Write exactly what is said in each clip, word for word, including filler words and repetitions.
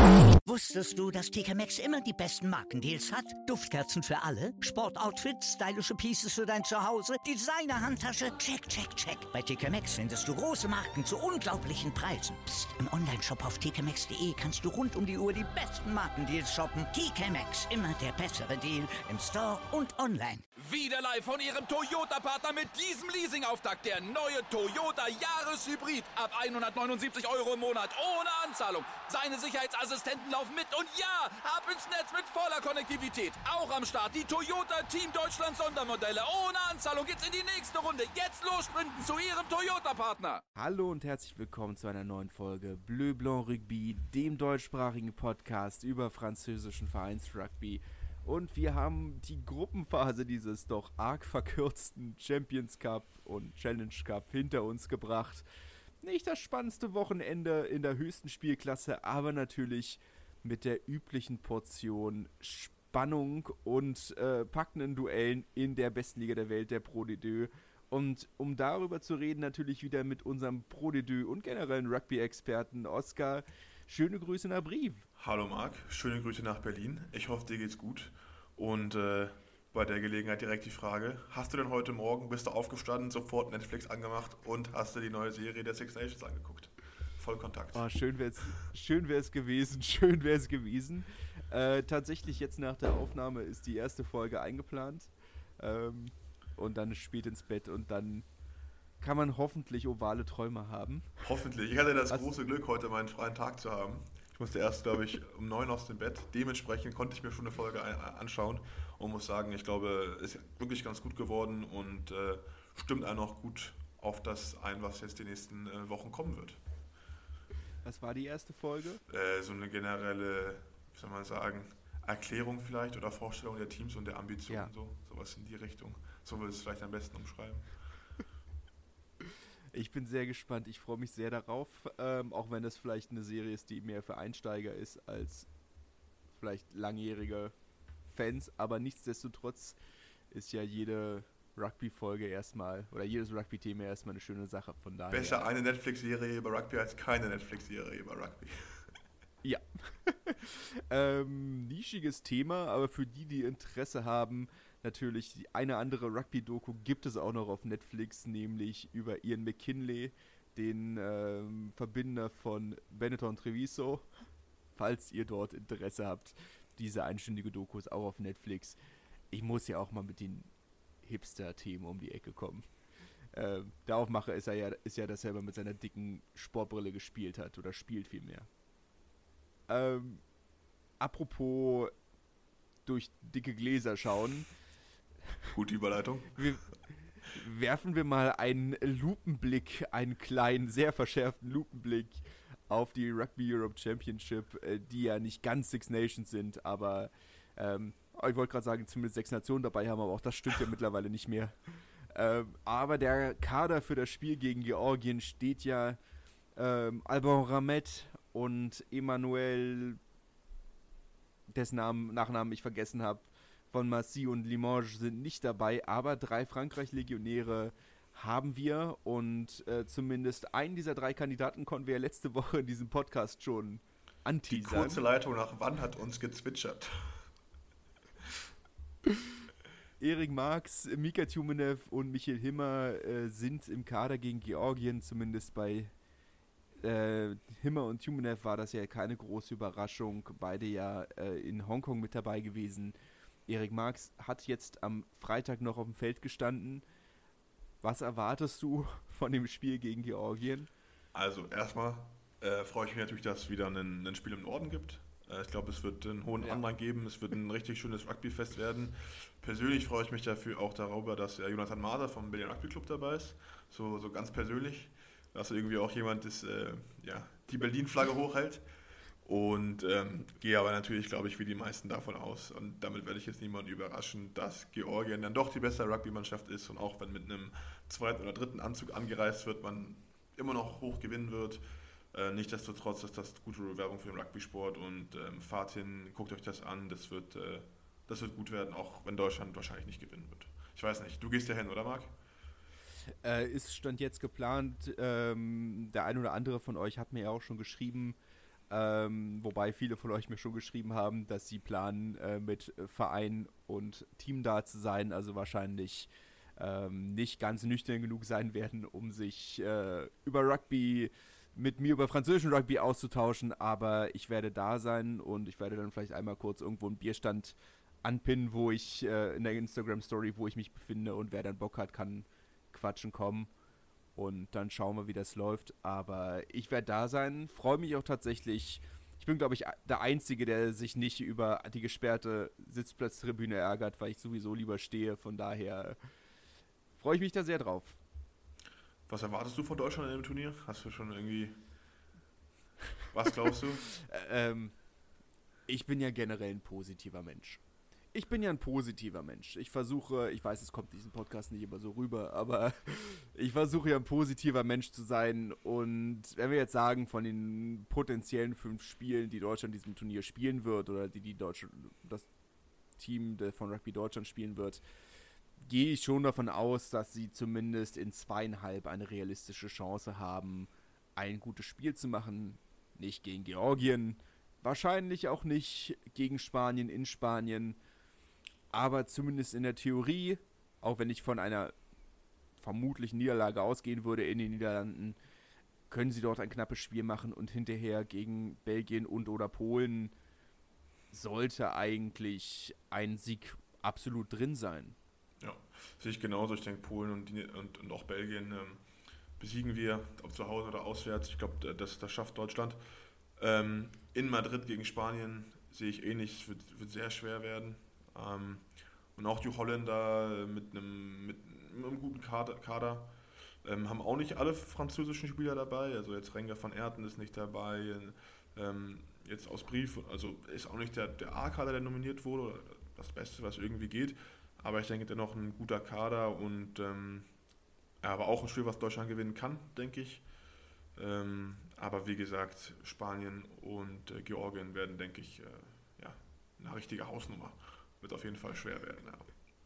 Wusstest du, dass T K Maxx immer die besten Markendeals hat? Duftkerzen für alle, Sportoutfits, stylische Pieces für dein Zuhause, Designer-Handtasche, check, check, check. Bei T K Maxx findest du große Marken zu unglaublichen Preisen. Psst. Im Onlineshop auf t k maxx punkt d e kannst du rund um die Uhr die besten Markendeals shoppen. T K Maxx, immer der bessere Deal im Store und online. Wieder live von Ihrem Toyota-Partner mit diesem Leasing-Auftakt. Der neue Toyota Jahreshybrid. Ab hundertneunundsiebzig Euro im Monat. Ohne Anzahlung. Seine Sicherheitsassistenten laufen mit. Und ja, ab ins Netz mit voller Konnektivität. Auch am Start die Toyota Team Deutschland Sondermodelle. Ohne Anzahlung geht's in die nächste Runde. Jetzt los sprinten zu Ihrem Toyota-Partner. Hallo und herzlich willkommen zu einer neuen Folge Bleu Blanc Rugby, dem deutschsprachigen Podcast über französischen Vereinsrugby. Und wir haben die Gruppenphase dieses doch arg verkürzten Champions Cup und Challenge Cup hinter uns gebracht. Nicht das spannendste Wochenende in der höchsten Spielklasse, aber natürlich mit der üblichen Portion Spannung und äh, packenden Duellen in der besten Liga der Welt, der Pro D deux. Und um darüber zu reden, natürlich wieder mit unserem Pro D deux und generellen Rugby-Experten Oskar. Schöne Grüße nach Brief. Hallo Marc, schöne Grüße nach Berlin. Ich hoffe, dir geht's gut. Und äh, bei der Gelegenheit direkt die Frage, hast du denn heute Morgen, bist du aufgestanden, sofort Netflix angemacht und hast du die neue Serie der Six Nations angeguckt? Vollkontakt. Oh, schön wäre es schön wär's gewesen, schön wäre es gewesen. Äh, tatsächlich jetzt nach der Aufnahme ist die erste Folge eingeplant. Ähm, und dann ist spät ins Bett und dann kann man hoffentlich ovale Träume haben. Hoffentlich. Ich hatte das Was? große Glück, heute meinen freien Tag zu haben. Ich musste erst, glaube ich, um neun aus dem Bett. Dementsprechend konnte ich mir schon eine Folge ein- anschauen und muss sagen, ich glaube, es ist wirklich ganz gut geworden und äh, stimmt einen auch gut auf das ein, was jetzt die nächsten äh, Wochen kommen wird. Was war die erste Folge? Äh, so eine generelle, wie soll man sagen, Erklärung vielleicht oder Vorstellung der Teams und der Ambitionen, Ja. so sowas in die Richtung. So würde es vielleicht am besten umschreiben. Ich bin sehr gespannt, ich freue mich sehr darauf, ähm, auch wenn das vielleicht eine Serie ist, die mehr für Einsteiger ist als vielleicht langjährige Fans, aber nichtsdestotrotz ist ja jede Rugby-Folge erstmal, oder jedes Rugby-Thema erstmal eine schöne Sache, von daher. Besser eine Netflix-Serie über Rugby als keine Netflix-Serie über Rugby. Ja. ähm, nischiges Thema, aber für die, die Interesse haben, natürlich die eine andere Rugby-Doku gibt es auch noch auf Netflix, nämlich über Ian McKinley, den ähm, Verbinder von Benetton Treviso. Falls ihr dort Interesse habt, diese einstündige Doku ist auch auf Netflix. Ich muss ja auch mal mit den Hipster-Themen um die Ecke kommen. Ähm, der Aufmacher ist, er ja, ist ja, dass er immer mit seiner dicken Sportbrille gespielt hat, oder spielt vielmehr. Ähm, apropos durch dicke Gläser schauen. Gute Überleitung. Wir, werfen wir mal einen Lupenblick, einen kleinen, sehr verschärften Lupenblick auf die Rugby Europe Championship, äh, die ja nicht ganz Six Nations sind, aber ähm, ich wollte gerade sagen, zumindest sechs Nationen dabei haben, aber auch das stimmt ja mittlerweile nicht mehr. Ähm, aber der Kader für das Spiel gegen Georgien steht ja ähm, Alban Ramet und Emmanuel, dessen Namen, Nachnamen ich vergessen habe, von Massy und Limoges sind nicht dabei, aber drei Frankreich-Legionäre haben wir und äh, zumindest einen dieser drei Kandidaten konnten wir ja letzte Woche in diesem Podcast schon Die anteasern. kurze Leitung nach wann hat uns gezwitschert? Erik Marx, Mika Tjumenev und Michael Himmer äh, sind im Kader gegen Georgien, zumindest bei äh, Himmer und Tjumenev war das ja keine große Überraschung, beide ja äh, in Hongkong mit dabei gewesen. Erik Marx hat jetzt am Freitag noch auf dem Feld gestanden. Was erwartest du von dem Spiel gegen Georgien? Also erstmal äh, freue ich mich natürlich, dass es wieder ein, ein Spiel im Norden gibt. Äh, ich glaube, es wird einen hohen Ja. Andrang geben. Es wird ein richtig schönes Rugbyfest werden. Persönlich freue ich mich dafür auch darüber, dass äh, Jonathan Mader vom Berlin Rugby Club dabei ist. So, so ganz persönlich. Dass irgendwie auch jemand ist, äh, ja, die Berlin-Flagge hochhält. Und ähm, gehe aber natürlich, glaube ich, wie die meisten davon aus. Und damit werde ich jetzt niemanden überraschen, dass Georgien dann doch die bessere Rugby-Mannschaft ist. Und auch wenn mit einem zweiten oder dritten Anzug angereist wird, man immer noch hoch gewinnen wird. Äh, Nichtsdestotrotz ist das gute Werbung für den Rugby-Sport. Und ähm, fahrt hin, guckt euch das an. Das wird, äh, das wird gut werden, auch wenn Deutschland wahrscheinlich nicht gewinnen wird. Ich weiß nicht, du gehst ja hin, oder Marc? Äh, ist Stand jetzt geplant. Ähm, der ein oder andere von euch hat mir ja auch schon geschrieben, Ähm, wobei viele von euch mir schon geschrieben haben, dass sie planen, äh, mit Verein und Team da zu sein, also wahrscheinlich ähm, nicht ganz nüchtern genug sein werden, um sich äh, über Rugby mit mir über französischen Rugby auszutauschen, aber ich werde da sein und ich werde dann vielleicht einmal kurz irgendwo einen Bierstand anpinnen, wo ich äh, in der Instagram-Story, wo ich mich befinde, und wer dann Bock hat, kann quatschen kommen und dann schauen wir, wie das läuft, aber ich werde da sein, freue mich auch tatsächlich. Ich bin, glaube ich, der Einzige, der sich nicht über die gesperrte Sitzplatztribüne ärgert, weil ich sowieso lieber stehe, von daher freue ich mich da sehr drauf. Was erwartest du von Deutschland in dem Turnier? Hast du schon irgendwie... Was glaubst du? ähm, ich bin ja generell ein positiver Mensch. Ich bin ja ein positiver Mensch. Ich versuche, ich weiß, es kommt in diesem Podcast nicht immer so rüber, aber ich versuche ja ein positiver Mensch zu sein. Und wenn wir jetzt sagen, von den potenziellen fünf Spielen, die Deutschland in diesem Turnier spielen wird, oder die, die Deutsche, das Team von Rugby Deutschland spielen wird, gehe ich schon davon aus, dass sie zumindest in zweieinhalb eine realistische Chance haben, ein gutes Spiel zu machen. Nicht gegen Georgien, wahrscheinlich auch nicht gegen Spanien in Spanien, aber zumindest in der Theorie, auch wenn ich von einer vermutlichen Niederlage ausgehen würde in den Niederlanden, können sie dort ein knappes Spiel machen und hinterher gegen Belgien und oder Polen sollte eigentlich ein Sieg absolut drin sein. Ja, sehe ich genauso. Ich denke, Polen und, die, und, und auch Belgien ähm, besiegen wir, ob zu Hause oder auswärts. Ich glaube, das, das schafft Deutschland. Ähm, in Madrid gegen Spanien sehe ich ähnlich. Es wird, wird sehr schwer werden. Ähm, und auch die Holländer mit einem, mit einem guten Kader, Kader ähm, haben auch nicht alle französischen Spieler dabei. Also jetzt Renger van Aerten ist nicht dabei. Ähm, jetzt aus Brief, also ist auch nicht der, der A-Kader, der nominiert wurde, oder das Beste, was irgendwie geht. Aber ich denke, dennoch ein guter Kader und ähm, aber auch ein Spiel, was Deutschland gewinnen kann, denke ich. Ähm, aber wie gesagt, Spanien und äh, Georgien werden, denke ich, äh, ja, eine richtige Hausnummer. Wird auf jeden Fall schwer werden. Ja.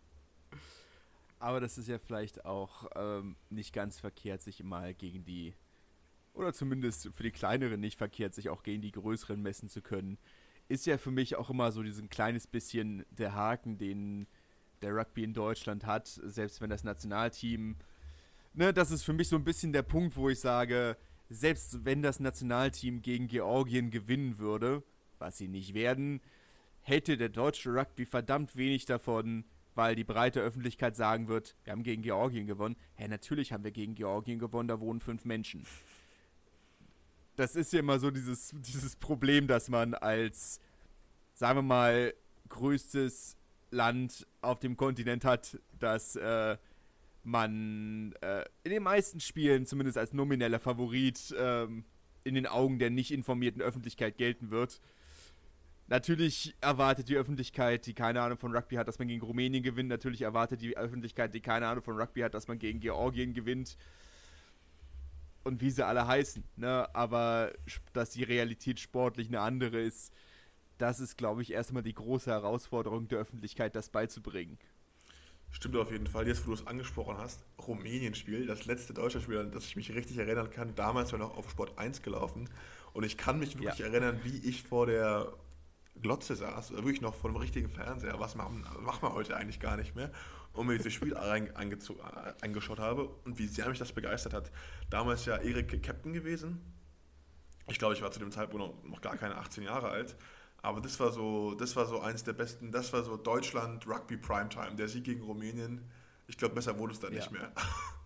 Aber das ist ja vielleicht auch ähm, nicht ganz verkehrt, sich mal gegen die, oder zumindest für die kleineren nicht verkehrt, sich auch gegen die größeren messen zu können. Ist ja für mich auch immer so diesen kleines bisschen der Haken, den der Rugby in Deutschland hat, selbst wenn das Nationalteam, ne, das ist für mich so ein bisschen der Punkt, wo ich sage, selbst wenn das Nationalteam gegen Georgien gewinnen würde, was sie nicht werden, hätte der deutsche Rugby verdammt wenig davon, weil die breite Öffentlichkeit sagen wird, wir haben gegen Georgien gewonnen. Hä, natürlich haben wir gegen Georgien gewonnen, da wohnen fünf Menschen. Das ist ja immer so dieses, dieses Problem, dass man als, sagen wir mal, größtes Land auf dem Kontinent hat, dass äh, man äh, in den meisten Spielen zumindest als nomineller Favorit ähm, in den Augen der nicht informierten Öffentlichkeit gelten wird. Natürlich erwartet die Öffentlichkeit, die keine Ahnung von Rugby hat, dass man gegen Rumänien gewinnt. Natürlich erwartet die Öffentlichkeit, die keine Ahnung von Rugby hat, dass man gegen Georgien gewinnt. Und wie sie alle heißen. Ne? Aber dass die Realität sportlich eine andere ist, das ist, glaube ich, erstmal die große Herausforderung der Öffentlichkeit, das beizubringen. Stimmt auf jeden Fall. Jetzt, wo du es angesprochen hast, Rumänien-Spiel, das letzte deutsche Spiel, an das ich mich richtig erinnern kann, damals war noch auf Sport eins gelaufen. Und ich kann mich wirklich ja. erinnern, wie ich vor der Glotze saß, wirklich noch vor einem richtigen Fernseher, was machen, machen wir heute eigentlich gar nicht mehr, und mir dieses Spiel angeschaut habe und wie sehr mich das begeistert hat. Damals ja Erik Captain gewesen. Ich glaube, ich war zu dem Zeitpunkt noch, noch gar keine achtzehn Jahre alt. Aber das war so, das war so eins der besten, das war so Deutschland Rugby Primetime, der Sieg gegen Rumänien. Ich glaube, besser wurde es dann ja. nicht mehr.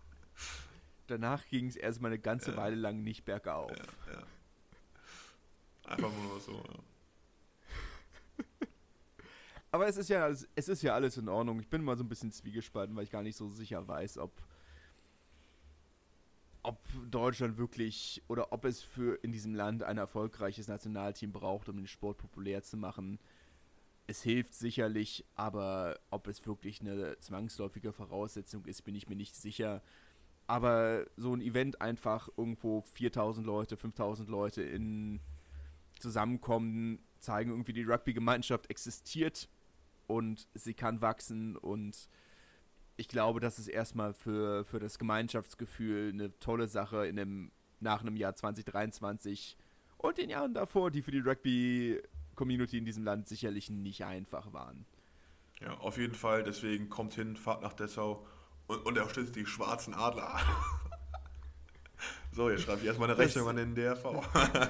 Danach ging es erstmal eine ganze ja. Weile lang nicht bergauf. Ja, ja. Einfach nur so, ja. Aber es ist ja, es ist ja alles in Ordnung. Ich bin mal so ein bisschen zwiegespalten, weil ich gar nicht so sicher weiß, ob ob Deutschland wirklich oder ob es für in diesem Land ein erfolgreiches Nationalteam braucht, um den Sport populär zu machen. Es hilft sicherlich, aber ob es wirklich eine zwangsläufige Voraussetzung ist, bin ich mir nicht sicher. Aber so ein Event einfach irgendwo viertausend Leute, fünftausend Leute in zusammenkommen, zeigen irgendwie, die Rugby-Gemeinschaft existiert und sie kann wachsen, und ich glaube, das ist erstmal für, für das Gemeinschaftsgefühl eine tolle Sache in einem, nach einem Jahr zwanzig dreiundzwanzig und den Jahren davor, die für die Rugby-Community in diesem Land sicherlich nicht einfach waren. Ja, auf jeden Fall. Deswegen kommt hin, fahrt nach Dessau und, und unterstützt die schwarzen Adler. So, jetzt schreibe ich erstmal eine Rechnung das an den D R V.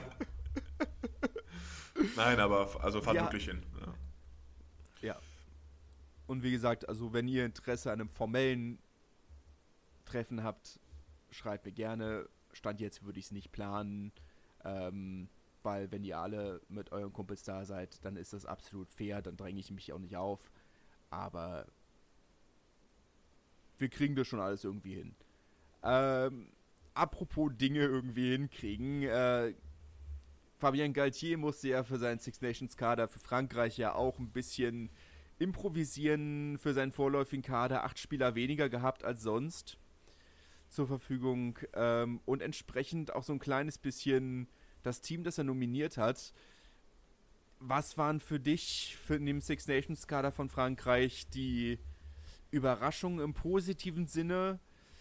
Nein, aber also fahrt ja. wirklich hin. Ja. ja. Und wie gesagt, also wenn ihr Interesse an einem formellen Treffen habt, schreibt mir gerne. Stand jetzt würde ich es nicht planen, ähm, weil wenn ihr alle mit euren Kumpels da seid, dann ist das absolut fair, dann dränge ich mich auch nicht auf. Aber wir kriegen das schon alles irgendwie hin. Ähm, apropos Dinge irgendwie hinkriegen, äh, Fabien Galthié musste ja für seinen Six Nations Kader für Frankreich ja auch ein bisschen improvisieren für seinen vorläufigen Kader. Acht Spieler weniger gehabt als sonst zur Verfügung ähm, und entsprechend auch so ein kleines bisschen das Team, das er nominiert hat. Was waren für dich, für den Six Nations Kader von Frankreich, die Überraschungen im positiven Sinne?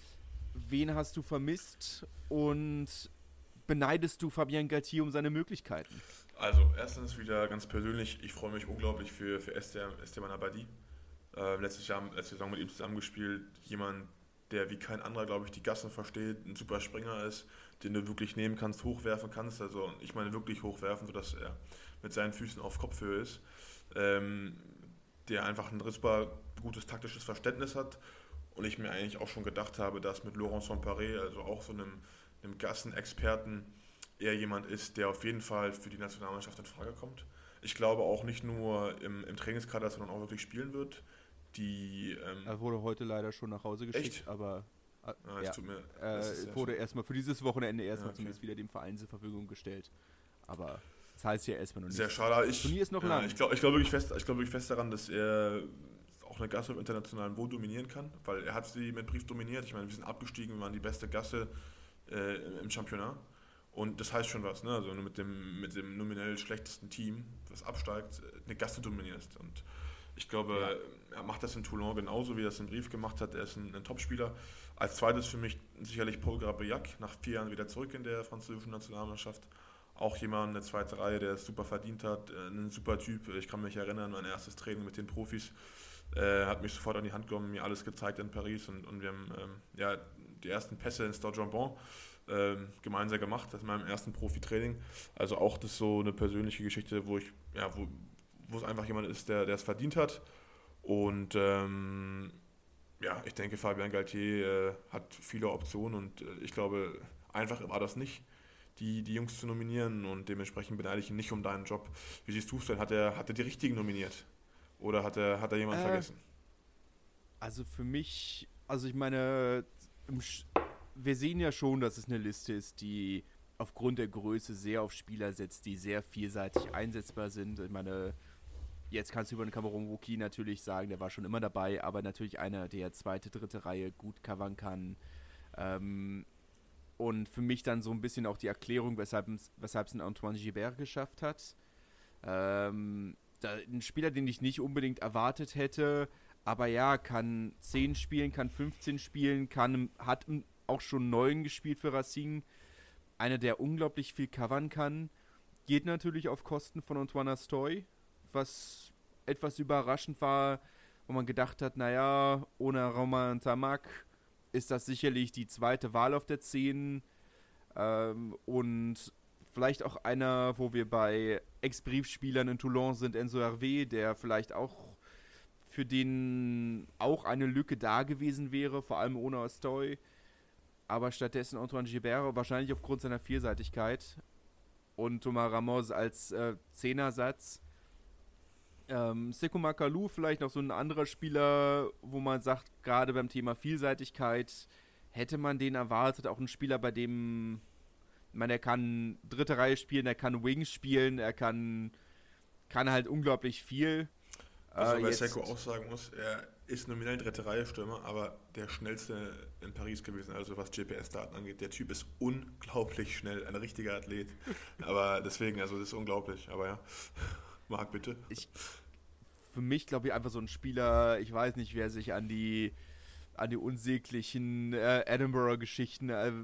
Wen hast du vermisst und beneidest du Fabien Galthié um seine Möglichkeiten? Also, erstens wieder ganz persönlich, ich freue mich unglaublich für, für Esteban Abadi. Äh, letztes Jahr, letzte Saison mit ihm zusammengespielt. Jemand, der wie kein anderer, glaube ich, die Gassen versteht, ein super Springer ist, den du wirklich nehmen kannst, hochwerfen kannst. Also, ich meine wirklich hochwerfen, sodass er mit seinen Füßen auf Kopfhöhe ist. Ähm, der einfach ein super gutes taktisches Verständnis hat. Und ich mir eigentlich auch schon gedacht habe, dass mit Laurent Samparé, also auch so einem, einem Gassenexperten, er jemand ist, der auf jeden Fall für die Nationalmannschaft in Frage kommt. Ich glaube auch nicht nur im, im Trainingskader, sondern auch wirklich spielen wird. Die, ähm er wurde heute leider schon nach Hause geschickt, echt? aber äh, ah, ja, tut mir, äh, wurde erstmal für dieses Wochenende erstmal ja, okay. zumindest wieder dem Verein zur Verfügung gestellt. Aber das heißt ja erstmal noch nicht. Sehr schade. Ich, das Turnier ist noch ja, lang. Ich glaube ich glaub wirklich, fest, glaub wirklich fest daran, dass er auch eine Gasse im internationalen Niveau dominieren kann, weil er hat sie mit Brief dominiert. Ich meine, wir sind abgestiegen, wir waren die beste Gasse äh, im Championat. Und das heißt schon was, ne? Also mit dem, mit dem nominell schlechtesten Team, das absteigt, eine Gasse dominierst. Und ich glaube, ja. er macht das in Toulon genauso, wie er das im Brief gemacht hat. Er ist ein, ein Topspieler. Als zweites für mich sicherlich Paul Grabriac, nach vier Jahren wieder zurück in der französischen Nationalmannschaft. Auch jemand, eine zweite Reihe, der es super verdient hat, ein super Typ. Ich kann mich erinnern, mein erstes Training mit den Profis, äh, hat mich sofort an die Hand genommen, mir alles gezeigt in Paris und, und wir haben ähm, ja, die ersten Pässe in Stade Jambon äh, gemeinsam gemacht, das ist meinem ersten Profitraining. Also auch das ist so eine persönliche Geschichte, wo ich, ja, wo, wo es einfach jemand ist, der es verdient hat. Und ähm, ja, ich denke, Fabien Galthié äh, hat viele Optionen und äh, ich glaube, einfach war das nicht, die, die Jungs zu nominieren und dementsprechend beneide ich ihn nicht um deinen Job. Wie siehst du es denn? Hat er, hat er die richtigen nominiert? Oder hat er, hat er jemanden äh, vergessen? Also für mich, also ich meine, wir sehen ja schon, dass es eine Liste ist, die aufgrund der Größe sehr auf Spieler setzt, die sehr vielseitig einsetzbar sind. Ich meine, jetzt kannst du über den Cameron Wauquiez natürlich sagen, der war schon immer dabei, aber natürlich einer, der zweite, dritte Reihe gut covern kann. Ähm, und für mich dann so ein bisschen auch die Erklärung, weshalb es ein Antoine Gibert geschafft hat. Ähm, da, ein Spieler, den ich nicht unbedingt erwartet hätte, aber ja, kann zehn spielen, kann fünfzehn spielen, kann, hat auch schon neun gespielt für Racing. Einer, der unglaublich viel covern kann. Geht natürlich auf Kosten von Antoine Astoy, was etwas überraschend war, wo man gedacht hat, naja, ohne Romain Tamac ist das sicherlich die zweite Wahl auf der zehn. Ähm, und vielleicht auch einer, wo wir bei Ex-Briefspielern in Toulon sind, Enzo Hervé, der vielleicht auch für den auch eine Lücke da gewesen wäre, vor allem ohne Astoy. Aber stattdessen Antoine Gibert, wahrscheinlich aufgrund seiner Vielseitigkeit. Und Thomas Ramos als äh, Zehnersatz. Ähm, Sekou Makalou vielleicht noch so ein anderer Spieler, wo man sagt, gerade beim Thema Vielseitigkeit hätte man den erwartet. Auch ein Spieler, bei dem, ich meine, er kann dritte Reihe spielen, er kann Wings spielen, er kann, kann halt unglaublich viel. Was man äh, bei jetzt, Sekou auch sagen muss, er ist nominell dritte Reihe Stürmer, aber der schnellste in Paris gewesen, also was G P S-Daten angeht. Der Typ ist unglaublich schnell, ein richtiger Athlet. Aber deswegen, also das ist unglaublich. Aber ja, Marc, bitte. Ich, für mich, glaube ich, einfach so ein Spieler, ich weiß nicht, wer sich an die an die unsäglichen äh, Edinburgh-Geschichten äh,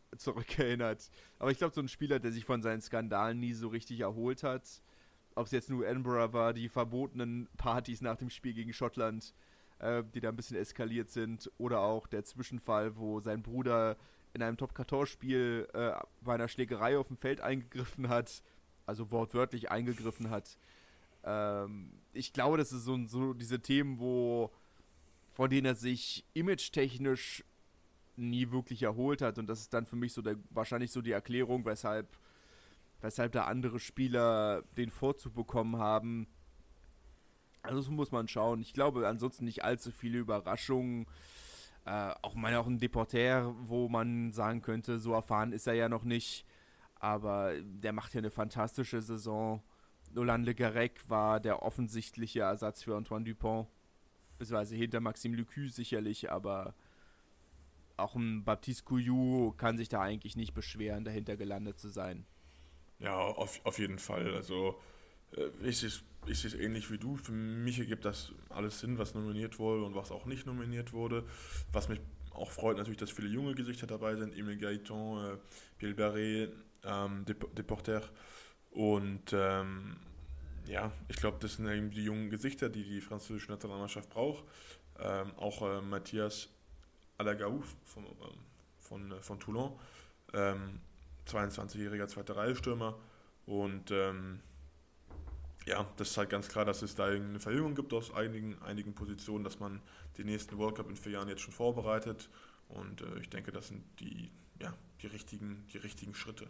zurückerinnert. Aber ich glaube, so ein Spieler, der sich von seinen Skandalen nie so richtig erholt hat, ob es jetzt nur Edinburgh war, die verbotenen Partys nach dem Spiel gegen Schottland, äh, die da ein bisschen eskaliert sind, oder auch der Zwischenfall, wo sein Bruder in einem Top vierzehn-Spiel äh, bei einer Schlägerei auf dem Feld eingegriffen hat, also wortwörtlich eingegriffen hat. Ähm, ich glaube, das ist so, so diese Themen, wo von denen er sich image-technisch nie wirklich erholt hat, und das ist dann für mich so der, wahrscheinlich so die Erklärung, weshalb weshalb da andere Spieler den Vorzug bekommen haben. Also das muss man schauen. Ich glaube ansonsten nicht allzu viele Überraschungen. Äh, auch meine auch ein Deporter, wo man sagen könnte, so erfahren ist er ja noch nicht, aber der macht ja eine fantastische Saison. Nolan Le Garec war der offensichtliche Ersatz für Antoine Dupont, beziehungsweise hinter Maxime Lucu sicherlich, aber auch ein Baptiste Couillou kann sich da eigentlich nicht beschweren, dahinter gelandet zu sein. Ja, auf, auf jeden Fall. Also äh, ich sehe ich es ähnlich wie du. Für mich ergibt das alles Sinn, was nominiert wurde und was auch nicht nominiert wurde. Was mich auch freut, natürlich, dass viele junge Gesichter dabei sind. Emile Gaëtan, äh, Pierre Barré, ähm, Deporter. Und ähm, ja, ich glaube, das sind eben die jungen Gesichter, die die französische Nationalmannschaft braucht. Ähm, auch äh, Matthias Alagaouf von, äh, von, äh, von Toulon. Ähm, zweiundzwanzigjähriger zweite Reihe Stürmer, und ähm, ja, das ist halt ganz klar, dass es da eine Verjüngung gibt aus einigen, einigen Positionen, dass man den nächsten World Cup in vier Jahren jetzt schon vorbereitet, und äh, ich denke, das sind die, ja, die richtigen, die richtigen Schritte.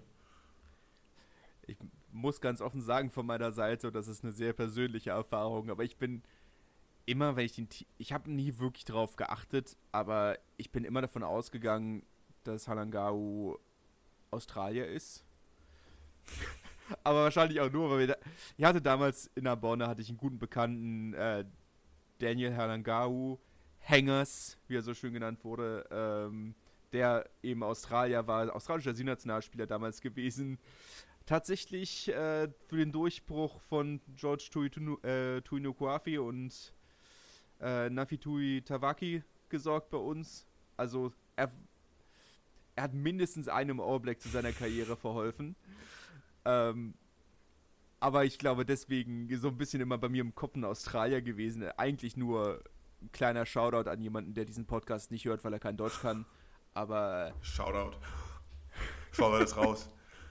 Ich muss ganz offen sagen von meiner Seite, das ist eine sehr persönliche Erfahrung, aber ich bin immer, wenn ich den, ich habe nie wirklich drauf geachtet, aber ich bin immer davon ausgegangen, dass Halangau Australier ist. Aber wahrscheinlich auch nur, weil wir da, ich hatte damals in Narbonne hatte ich einen guten Bekannten, äh, Daniel Halangau Hengers, wie er so schön genannt wurde, ähm, der eben Australier war, australischer Nationalspieler damals gewesen. Tatsächlich äh, für den Durchbruch von George Tuinukuafi äh, und äh, Nafitui Tavaki gesorgt bei uns. Also er Er hat mindestens einem All Black zu seiner Karriere verholfen. Ähm, aber ich glaube, deswegen so ein bisschen immer bei mir im Kopf ein Australier gewesen. Eigentlich nur ein kleiner Shoutout an jemanden, der diesen Podcast nicht hört, weil er kein Deutsch kann. Aber Shoutout. Schau das raus.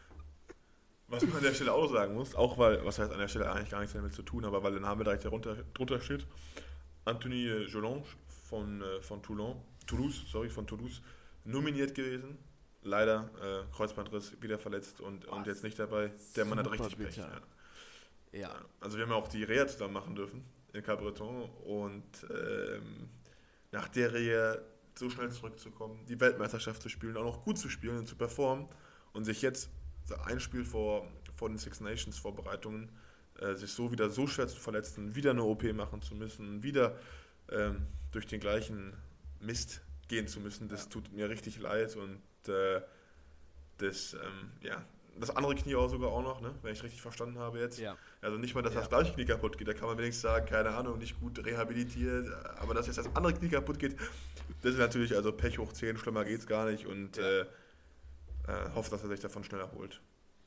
Was man an der Stelle auch sagen muss, auch weil, was heißt an der Stelle eigentlich gar nichts damit zu tun, aber weil der Name direkt darunter, drunter steht, Anthony Jolange von, von Toulon, Toulouse, sorry, von Toulouse, nominiert gewesen. Leider äh, Kreuzbandriss, wieder verletzt und, und jetzt nicht dabei. Der Mann hat richtig Pech. Ja. Ja. Also wir haben ja auch die Reha zusammen machen dürfen in Cabreton, und ähm, nach der Reha so schnell zurückzukommen, die Weltmeisterschaft zu spielen, auch noch gut zu spielen und zu performen, und sich jetzt ein Spiel vor, vor den Six Nations Vorbereitungen äh, sich so wieder so schwer zu verletzen, wieder eine O P machen zu müssen, wieder ähm, durch den gleichen Mist gehen zu müssen, das ja. tut mir richtig leid, und äh, das, ähm, ja, das andere Knie auch sogar auch noch, ne, wenn ich richtig verstanden habe jetzt. Ja. Also nicht mal, dass ja. das gleiche Knie kaputt geht, da kann man wenigstens sagen, keine Ahnung, nicht gut rehabilitiert, aber dass jetzt das andere Knie kaputt geht, das ist natürlich also Pech hoch zehn, schlimmer geht's gar nicht, und ja. äh, äh, hoffe, dass er sich davon schnell erholt.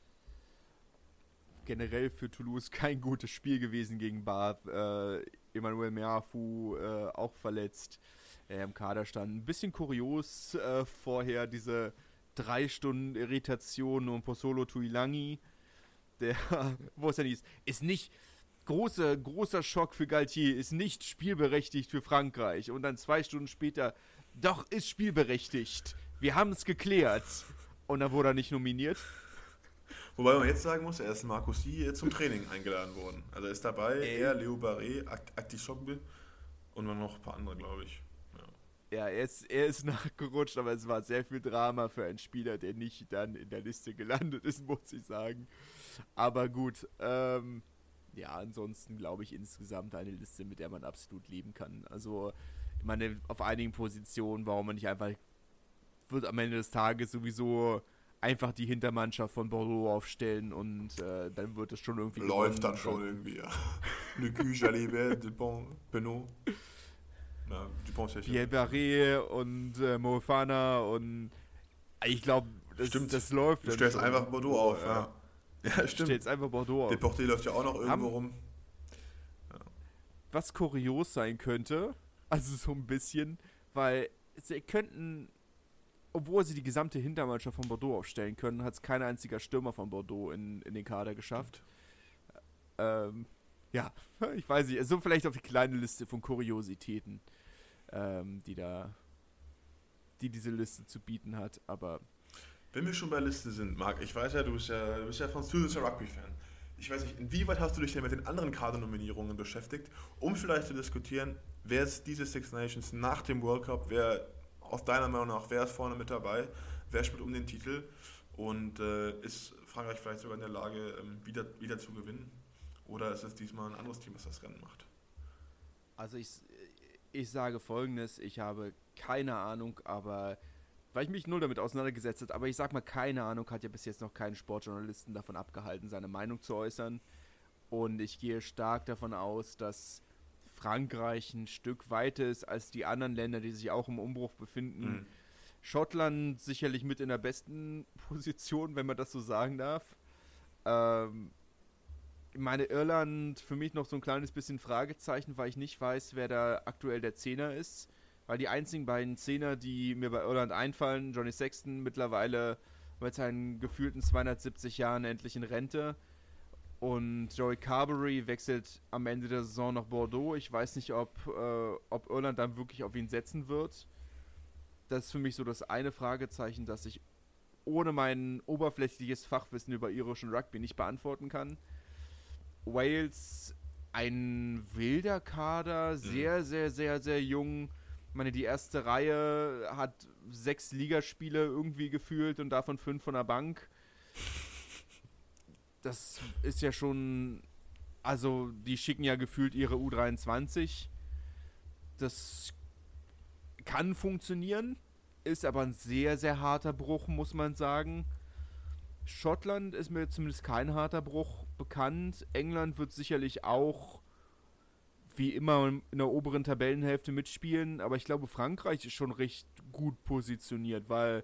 Generell für Toulouse kein gutes Spiel gewesen gegen Bath. Äh, Emmanuel Meafu äh, auch verletzt. Der im Kader stand. Ein bisschen kurios äh, vorher diese drei Stunden Irritation um Posolo Tuilangi, der, wo es dann hieß, ist nicht, große, großer Schock für Galtier, ist nicht spielberechtigt für Frankreich. Und dann zwei Stunden später, doch, ist spielberechtigt. Wir haben es geklärt. Und dann wurde er nicht nominiert. Wobei man jetzt sagen muss, er ist Marcoussis zum Training eingeladen worden. Also er ist dabei, Ey. er, Leo Barré, Akti Sogbe und dann noch ein paar andere, glaube ich. Ja, er ist, er ist nachgerutscht, aber es war sehr viel Drama für einen Spieler, der nicht dann in der Liste gelandet ist, muss ich sagen. Aber gut, ähm, ja, ansonsten glaube ich insgesamt eine Liste, mit der man absolut leben kann. Also, ich meine, auf einigen Positionen, warum man nicht einfach, wird am Ende des Tages sowieso einfach die Hintermannschaft von Bordeaux aufstellen, und äh, dann wird es schon irgendwie läuft dann schon irgendwie, ja. Le Cul, Jalibert, Dupont, Penaud. Pierre Barré und äh, Mofana, und ich glaube, das, stimmt. Das läuft. Du stellst schon. einfach Bordeaux oh, auf, ja. Ja, ja stimmt. Du stellst einfach Bordeaux auf. Deporté läuft ja auch noch irgendwo Haben, rum. Ja. Was kurios sein könnte, also so ein bisschen, weil sie könnten, obwohl sie die gesamte Hintermannschaft von Bordeaux aufstellen können, hat es kein einziger Stürmer von Bordeaux in, in den Kader geschafft. Ähm, ja, ich weiß nicht, so vielleicht auf die kleine Liste von Kuriositäten, ähm, die da, die diese Liste zu bieten hat, aber... Wenn wir schon bei Liste sind, Marc, ich weiß ja, du bist ja, du bist ja französischer Rugby-Fan. Ich weiß nicht, inwieweit hast du dich denn mit den anderen Kadernominierungen beschäftigt, um vielleicht zu diskutieren, wer ist diese Six Nations nach dem World Cup, wer aus deiner Meinung nach, wer ist vorne mit dabei, wer spielt um den Titel und äh, ist Frankreich vielleicht sogar in der Lage, ähm, wieder, wieder zu gewinnen? Oder ist es diesmal ein anderes Team, das das Rennen macht? Also ich, ich sage Folgendes, ich habe keine Ahnung, aber weil ich mich null damit auseinandergesetzt habe, aber ich sag mal, keine Ahnung hat ja bis jetzt noch keinen Sportjournalisten davon abgehalten, seine Meinung zu äußern. Und ich gehe stark davon aus, dass Frankreich ein Stück weiter ist als die anderen Länder, die sich auch im Umbruch befinden. Mhm. Schottland sicherlich mit in der besten Position, wenn man das so sagen darf. Ähm, ich meine, Irland für mich noch so ein kleines bisschen Fragezeichen, weil ich nicht weiß, wer da aktuell der Zehner ist. Weil die einzigen beiden Zehner, die mir bei Irland einfallen, Johnny Sexton mittlerweile mit seinen gefühlten zweihundertsiebzig Jahren endlich in Rente und Joey Carbery wechselt am Ende der Saison nach Bordeaux. Ich weiß nicht, ob, äh, ob Irland dann wirklich auf ihn setzen wird. Das ist für mich so das eine Fragezeichen, das ich ohne mein oberflächliches Fachwissen über irischen Rugby nicht beantworten kann. Wales, ein wilder Kader, sehr, sehr, sehr, sehr jung. Ich meine, die erste Reihe hat sechs Ligaspiele irgendwie gefühlt und davon fünf von der Bank. Das ist ja schon, also die schicken ja gefühlt ihre U dreiundzwanzig. Das kann funktionieren, ist aber ein sehr, sehr harter Bruch, muss man sagen. Schottland ist mir zumindest kein harter Bruch bekannt. England wird sicherlich auch wie immer in der oberen Tabellenhälfte mitspielen, aber ich glaube, Frankreich ist schon recht gut positioniert, weil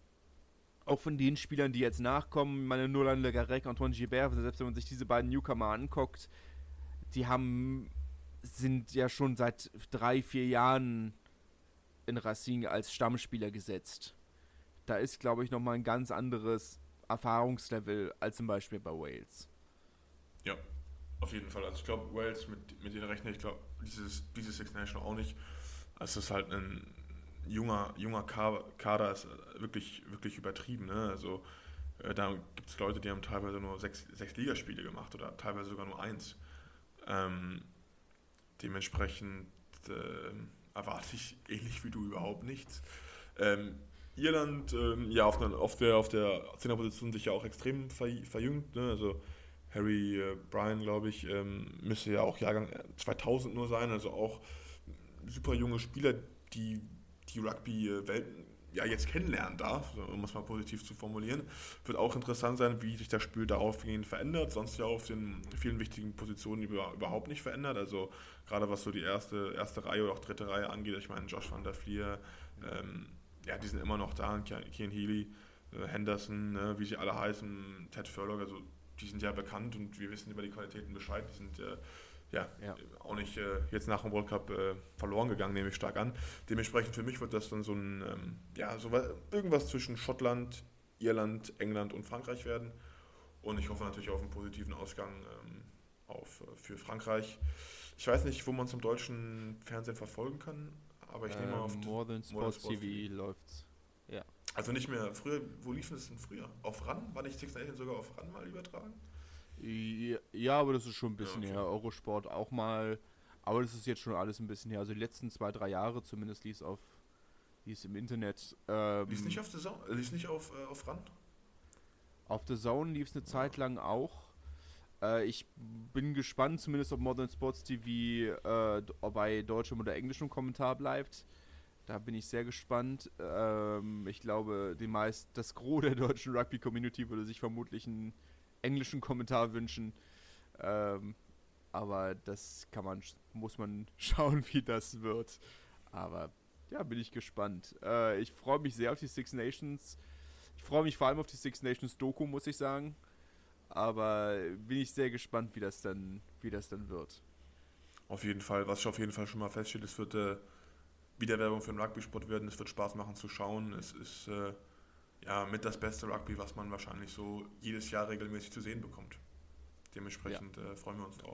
auch von den Spielern, die jetzt nachkommen, meine Nolan Le Garrec, Antoine Gilbert, selbst wenn man sich diese beiden Newcomer anguckt, die haben, sind ja schon seit drei, vier Jahren in Racing als Stammspieler gesetzt. Da ist, glaube ich, nochmal ein ganz anderes Erfahrungslevel als zum Beispiel bei Wales. Ja. Auf jeden Fall. Also ich glaube, Wales, mit, mit denen rechne ich, glaube, dieses, dieses Six Nations auch nicht. Also es ist halt ein junger, junger Kader, ist wirklich, wirklich übertrieben. Ne? Also äh, da gibt es Leute, die haben teilweise nur sechs, sechs Ligaspiele gemacht oder teilweise sogar nur eins. Ähm, dementsprechend äh, erwarte ich ähnlich wie du überhaupt nichts. Ähm, Irland, ähm, ja, auf, ne, auf der, auf der Zehnerposition sich ja auch extrem ver, verjüngt. Ne? Also Harry äh, Bryan, glaube ich, ähm, müsste ja auch Jahrgang zweitausend nur sein, also auch super junge Spieler, die die Rugby-Welt ja jetzt kennenlernen darf, um es mal positiv zu formulieren. Wird auch interessant sein, wie sich das Spiel daraufgehend verändert, sonst ja auf den vielen wichtigen Positionen über, überhaupt nicht verändert, also gerade was so die erste, erste Reihe oder auch dritte Reihe angeht, ich meine Josh van der Flier, ähm, ja, die sind immer noch da, Cian Healy, äh, Henderson, ne, wie sie alle heißen, Ted Furlong, also die sind ja bekannt und wir wissen über die Qualitäten Bescheid. Die sind äh, ja, ja auch nicht äh, jetzt nach dem World Cup äh, verloren gegangen, nehme ich stark an. Dementsprechend für mich wird das dann so ein, ähm, ja, so was, irgendwas zwischen Schottland, Irland, England und Frankreich werden. Und ich hoffe natürlich auf einen positiven Ausgang ähm, auf, äh, für Frankreich. Ich weiß nicht, wo man es im deutschen Fernsehen verfolgen kann, aber ich ähm, nehme auf... More Than Sports T V läuft's. Ja. Also nicht mehr, früher, wo liefen es denn früher? Auf R A N? War nicht Six Nations sogar auf R A N mal übertragen? Ja, aber das ist schon ein bisschen ja, okay. her. Eurosport auch mal, aber das ist jetzt schon alles ein bisschen her. Also die letzten zwei, drei Jahre zumindest lief es auf, lief im Internet. Ähm, lief nicht auf The Zone? Lief nicht auf, äh, auf R A N? Auf The Zone lief es eine Zeit lang auch. Äh, ich bin gespannt, zumindest ob Modern Sports T V äh, bei deutschem oder englischem Kommentar bleibt. Da bin ich sehr gespannt. Ähm, ich glaube, die meist, das Gros der deutschen Rugby-Community würde sich vermutlich einen englischen Kommentar wünschen. Ähm, aber das kann man, muss man schauen, wie das wird. Aber ja, bin ich gespannt. Äh, ich freue mich sehr auf die Six Nations. Ich freue mich vor allem auf die Six Nations Doku, muss ich sagen. Aber bin ich sehr gespannt, wie das dann, wie das dann wird. Auf jeden Fall, was ich auf jeden Fall schon mal feststeht, es wird äh, Wiederwerbung für den Rugby-Sport werden, es wird Spaß machen zu schauen. Es ist äh, ja mit das beste Rugby, was man wahrscheinlich so jedes Jahr regelmäßig zu sehen bekommt. Dementsprechend ja. äh, freuen wir uns drauf.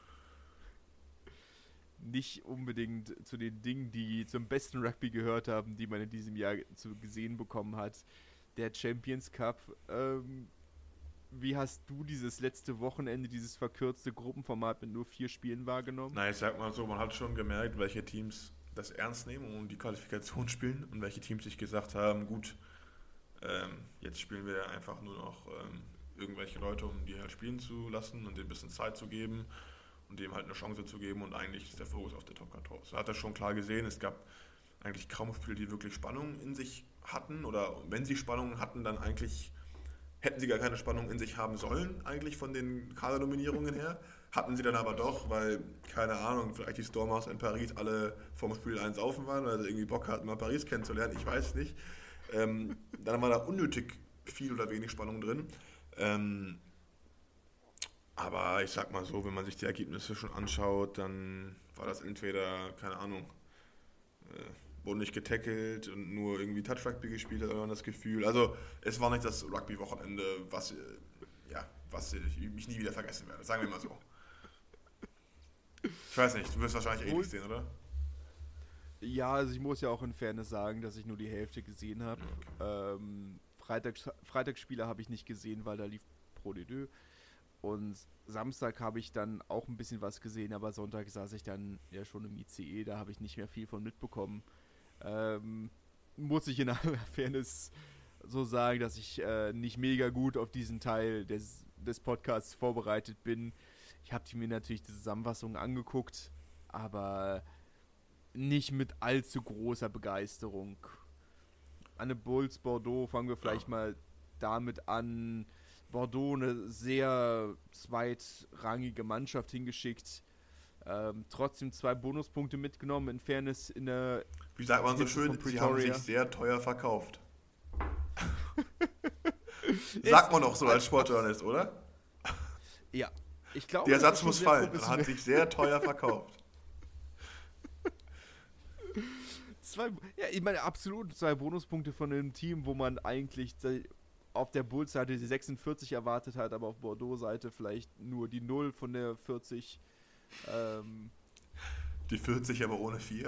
Nicht unbedingt zu den Dingen, die zum besten Rugby gehört haben, die man in diesem Jahr zu gesehen bekommen hat. Der Champions Cup. Ähm, wie hast du dieses letzte Wochenende, dieses verkürzte Gruppenformat mit nur vier Spielen wahrgenommen? Na, ich sag mal so, man hat schon gemerkt, welche Teams das ernst nehmen und die Qualifikation spielen und welche Teams sich gesagt haben, gut, ähm, jetzt spielen wir einfach nur noch ähm, irgendwelche Leute, um die halt spielen zu lassen und denen ein bisschen Zeit zu geben und dem halt eine Chance zu geben und eigentlich ist der Fokus auf der Top vierzehn. So hat er schon klar gesehen, es gab eigentlich kaum Spiele, die wirklich Spannung in sich hatten oder wenn sie Spannung hatten, dann eigentlich hätten sie gar keine Spannung in sich haben sollen, eigentlich von den Kadernominierungen her. Hatten sie dann aber doch, weil, keine Ahnung, vielleicht die Stormers in Paris alle vom Spiel eins saufen waren, weil sie irgendwie Bock hatten, mal Paris kennenzulernen, ich weiß nicht. Ähm, dann war da unnötig viel oder wenig Spannung drin. Ähm, aber ich sag mal so, wenn man sich die Ergebnisse schon anschaut, dann war das entweder, keine Ahnung, äh, wurde nicht getackelt und nur irgendwie Touch-Rugby gespielt, hat man das Gefühl. Also es war nicht das Rugby-Wochenende, was, äh, ja, was ich mich nie wieder vergessen werde, sagen wir mal so. Ich weiß nicht, du wirst wahrscheinlich ähnlich sehen, oder? Ja, also ich muss ja auch in Fairness sagen, dass ich nur die Hälfte gesehen habe. Okay. Ähm, Freitags, Freitagsspiele habe ich nicht gesehen, weil da lief Pro D deux. Und Samstag habe ich dann auch ein bisschen was gesehen, aber Sonntag saß ich dann ja schon im I C E, da habe ich nicht mehr viel von mitbekommen. Ähm, muss ich in aller Fairness so sagen, dass ich äh, nicht mega gut auf diesen Teil des, des Podcasts vorbereitet bin. Ich habe mir natürlich die Zusammenfassung angeguckt, aber nicht mit allzu großer Begeisterung. An den Bulls Bordeaux fangen wir vielleicht ja. mal damit an. Bordeaux eine sehr zweitrangige Mannschaft hingeschickt. Ähm, trotzdem zwei Bonuspunkte mitgenommen. In Fairness in der... Wie sagt man so schön, sie haben sich sehr teuer verkauft. Sagt man doch so als Sportjournalist, oder? Ja. Ich glaube, der Satz muss fallen. Er hat sich sehr teuer verkauft. Zwei, ja, ich meine, absolut zwei Bonuspunkte von einem Team, wo man eigentlich auf der Bulls-Seite die sechsundvierzig erwartet hat, aber auf Bordeaux-Seite vielleicht nur die null von der vierzig. Ähm, die vierzig, aber ohne vier.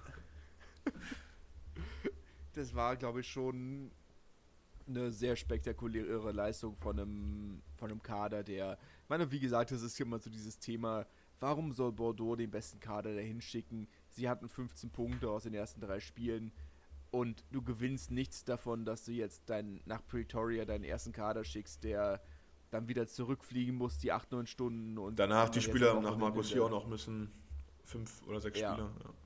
Das war, glaube ich, schon eine sehr spektakuläre Leistung von einem, von einem Kader, der, ich meine, wie gesagt, das ist immer so dieses Thema, warum soll Bordeaux den besten Kader dahin schicken? Sie hatten fünfzehn Punkte aus den ersten drei Spielen und du gewinnst nichts davon, dass du jetzt dein, nach Pretoria deinen ersten Kader schickst, der dann wieder zurückfliegen muss, die acht, neun Stunden. Und danach die Spieler nach Markus hier auch noch müssen, fünf oder sechs ja. Spieler. Ja.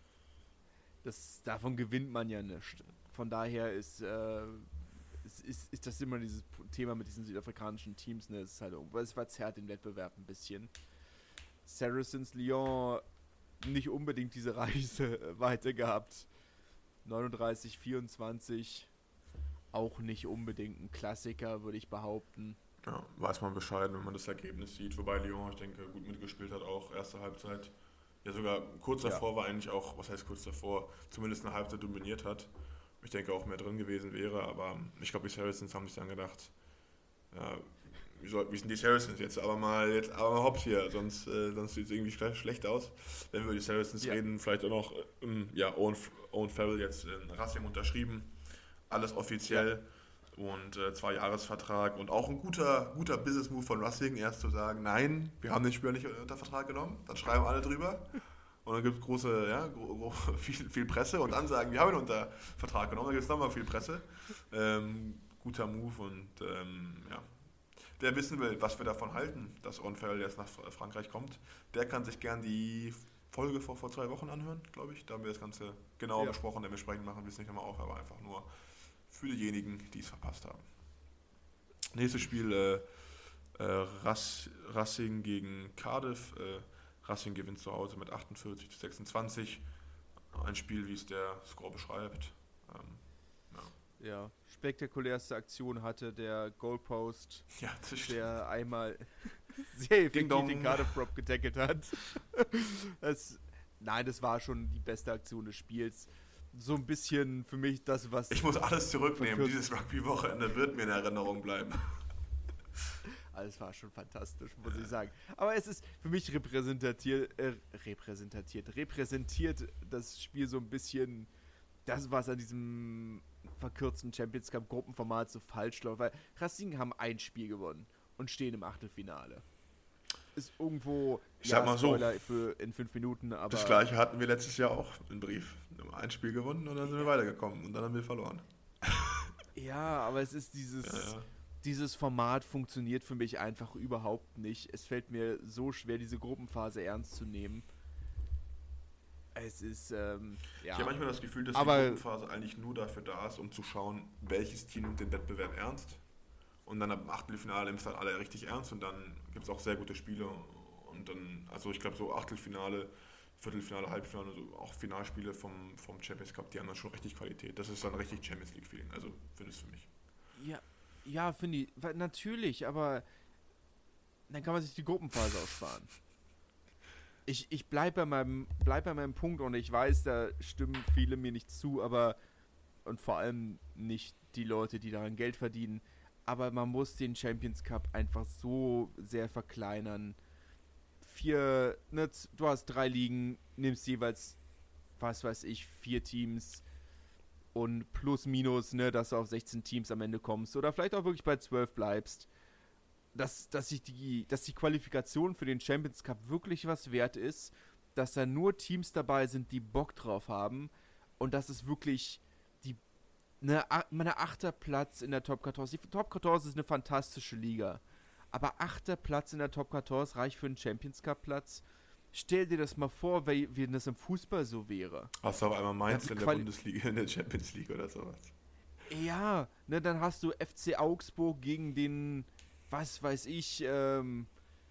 Das, davon gewinnt man ja nicht. Von daher ist, äh, ist, ist, ist das immer dieses Thema mit diesen südafrikanischen Teams, ne? Es ist halt, es verzerrt den Wettbewerb ein bisschen. Saracens Lyon nicht unbedingt diese Reise weiter gehabt. neununddreißig vierundzwanzig, auch nicht unbedingt ein Klassiker, würde ich behaupten. Ja, weiß man Bescheid, wenn man das Ergebnis sieht. Wobei Lyon, ich denke, gut mitgespielt hat, auch erste Halbzeit. Ja, sogar kurz davor ja. war eigentlich auch, was heißt kurz davor, zumindest eine Halbzeit dominiert hat. Ich denke auch mehr drin gewesen wäre, aber ich glaube, die Saracens haben sich dann gedacht, ja, wie, soll, wie sind die Saracens jetzt? Aber mal jetzt aber mal hops hier, sonst, äh, sonst sieht es irgendwie schlecht, schlecht aus. Wenn wir über die Saracens ja. reden, vielleicht auch noch, ähm, ja, Owen, Owen Farrell jetzt in Racing unterschrieben, alles offiziell ja. und äh, Zwei-Jahres-Vertrag und auch ein guter, guter Business-Move von Racing, erst zu sagen, nein, wir haben den Spieler nicht unter Vertrag genommen, dann schreiben alle drüber. Und dann gibt es große, ja, gro- gro- viel, viel Presse und dann sagen, wir haben ihn unter Vertrag genommen, dann gibt es nochmal viel Presse. Ähm, guter Move und ähm, ja, der wissen will, was wir davon halten, dass Owen Farrell jetzt nach Frankreich kommt, der kann sich gern die Folge vor, vor zwei Wochen anhören, glaube ich. Da haben wir das Ganze genauer ja. besprochen, dementsprechend machen wir es nicht nochmal auf, aber einfach nur für diejenigen, die es verpasst haben. Nächstes Spiel, äh, äh, Rass, Racing gegen Cardiff. Äh, Racing gewinnt zu Hause mit achtundvierzig zu sechsundzwanzig. Ein Spiel, wie es der Score beschreibt. Ähm, ja, spektakulärste Aktion hatte der Goalpost, Ja, das stimmt. der einmal sehr effektiv den Cardiff Prop getackelt hat. Das, nein, das war schon die beste Aktion des Spiels. So ein bisschen für mich das, was... Ich muss alles zurücknehmen. Dieses Rugby-Wochenende wird mir in Erinnerung bleiben. Alles war schon fantastisch, muss ich sagen. Aber es ist für mich repräsentiert, äh, repräsentiert, repräsentiert das Spiel so ein bisschen das, was an diesem verkürzten Champions Cup Gruppenformat so falsch läuft. Weil Racing haben ein Spiel gewonnen und stehen im Achtelfinale. Ist irgendwo, ich sag mal Spoiler so, für in fünf Minuten, aber... Das Gleiche hatten wir letztes Jahr auch im Brief. Wir haben ein Spiel gewonnen und dann sind wir weitergekommen und dann haben wir verloren. Ja, aber es ist dieses... Ja, ja. Dieses Format funktioniert für mich einfach überhaupt nicht. Es fällt mir so schwer, diese Gruppenphase ernst zu nehmen. Es ist, ähm, ja. Ich habe manchmal das Gefühl, dass Aber die Gruppenphase eigentlich nur dafür da ist, um zu schauen, welches Team nimmt den Wettbewerb ernst. Und dann am Achtelfinale nimmt es dann alle richtig ernst und dann gibt es auch sehr gute Spiele. Und dann, also ich glaube so Achtelfinale, Viertelfinale, Halbfinale, so auch Finalspiele vom, vom Champions Cup, die haben dann schon richtig Qualität. Das ist dann richtig Champions League Feeling, also finde ich es für mich. Ja, ja, finde ich, weil natürlich, aber dann kann man sich die Gruppenphase aussparen. Ich, ich bleibe bei meinem, bleib bei meinem Punkt und ich weiß, da stimmen viele mir nicht zu, aber und vor allem nicht die Leute, die daran Geld verdienen, aber man muss den Champions Cup einfach so sehr verkleinern. Vier, ne, du hast drei Ligen, nimmst jeweils, was weiß ich, vier Teams und plus minus, ne, dass du auf sechzehn Teams am Ende kommst oder vielleicht auch wirklich bei zwölf bleibst. Dass, dass, ich die, dass die Qualifikation für den Champions Cup wirklich was wert ist, dass da nur Teams dabei sind, die Bock drauf haben und dass es wirklich die ne, meine achter Platz in der Top vierzehn. Die Top vierzehn ist eine fantastische Liga, aber achter Platz in der Top vierzehn reicht für einen Champions Cup Platz. Stell dir das mal vor, wie, wie das im Fußball so wäre. Hast du auf einmal Mainz Ja, in der Quali- Bundesliga, in der Champions League oder sowas. Ja, ne, dann hast du F C Augsburg gegen den, was weiß ich, ähm,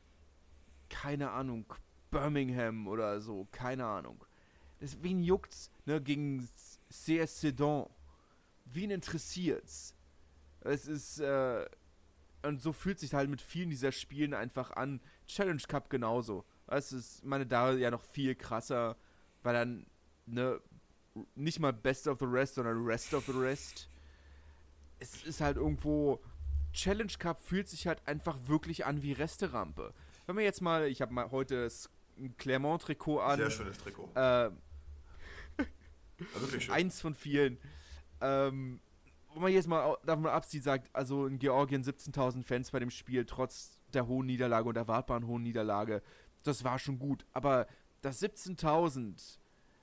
keine Ahnung, Birmingham oder so, keine Ahnung. Deswegen juckt's, ne, gegen C S Sedan. Wen interessiert's? Es ist, äh, und so fühlt sich halt mit vielen dieser Spielen einfach an. Challenge Cup genauso. Es ist, meine, da ja noch viel krasser, weil dann, ne, nicht mal Best of the Rest, sondern Rest of the Rest. Es ist halt irgendwo, Challenge Cup fühlt sich halt einfach wirklich an wie Resterampe. Wenn man jetzt mal, ich habe mal heute ein Clermont-Trikot an. Sehr schönes Trikot. Äh, Ja, wirklich schön. eins von vielen. Ähm, wo man jetzt mal davon absieht, sagt, also in Georgien siebzehntausend Fans bei dem Spiel, trotz der hohen Niederlage und erwartbaren hohen Niederlage, das war schon gut. Aber dass siebzehntausend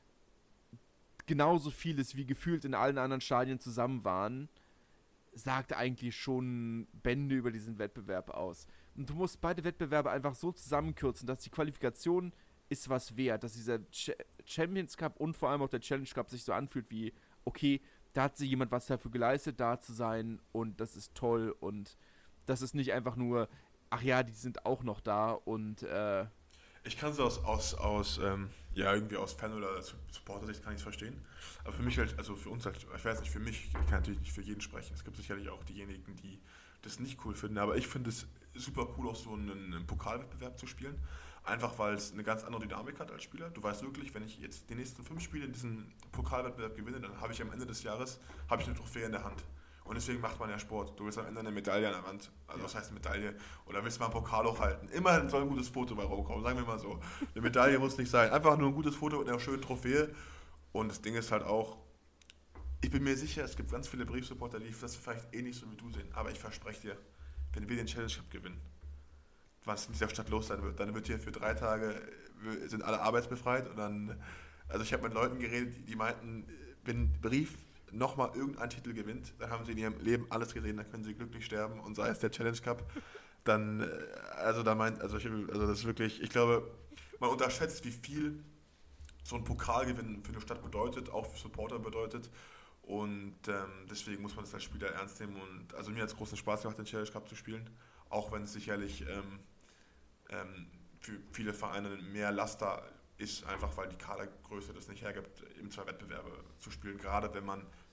genauso viel ist, wie gefühlt in allen anderen Stadien zusammen waren, sagt eigentlich schon Bände über diesen Wettbewerb aus. Und du musst beide Wettbewerbe einfach so zusammenkürzen, dass die Qualifikation ist was wert, dass dieser Ch- Champions Cup und vor allem auch der Challenge Cup sich so anfühlt wie, okay, da hat sich jemand was dafür geleistet, da zu sein und das ist toll und das ist nicht einfach nur, ach ja, die sind auch noch da und äh, Ich kann es aus, aus, aus ähm, ja, irgendwie aus Fan- oder Supporter-Sicht kann ich es verstehen. Aber für mich halt, also für uns halt, ich weiß nicht, für mich, ich kann natürlich nicht für jeden sprechen. Es gibt sicherlich auch diejenigen, die das nicht cool finden. Aber ich finde es super cool, auch so einen, einen Pokalwettbewerb zu spielen. Einfach, weil es eine ganz andere Dynamik hat als Spieler. Du weißt wirklich, wenn ich jetzt die nächsten fünf Spiele in diesem Pokalwettbewerb gewinne, dann habe ich am Ende des Jahres habe ich eine Trophäe in der Hand. Und deswegen macht man ja Sport. Du willst am Ende eine Medaille an der Wand. Also ja. Was heißt Medaille? Oder willst du mal einen Pokal hochhalten? Immerhin soll ein gutes Foto bei rumkommen, sagen wir mal so. Eine Medaille muss nicht sein. Einfach nur ein gutes Foto mit einer schönen Trophäe. Und das Ding ist halt auch, ich bin mir sicher, es gibt ganz viele Briefsupporter, die das vielleicht ähnlich so wie du sehen. Aber ich verspreche dir, wenn wir den Challenge Cup gewinnen, was in dieser Stadt los sein wird, dann wird hier für drei Tage, sind alle arbeitsbefreit. Und dann, also ich habe mit Leuten geredet, die, die meinten, wenn Brief nochmal irgendein Titel gewinnt, dann haben sie in ihrem Leben alles gesehen, dann können sie glücklich sterben und sei es der Challenge Cup, dann, also da meint, also, ich, also das ist wirklich, ich glaube, man unterschätzt, wie viel so ein Pokalgewinn für eine Stadt bedeutet, auch für Supporter bedeutet und ähm, deswegen muss man das als Spieler ernst nehmen und also mir hat es großen Spaß gemacht, den Challenge Cup zu spielen, auch wenn es sicherlich ähm, ähm, für viele Vereine mehr Laster ist, einfach weil die Kadergröße das nicht hergibt, eben zwei Wettbewerbe zu spielen, gerade wenn man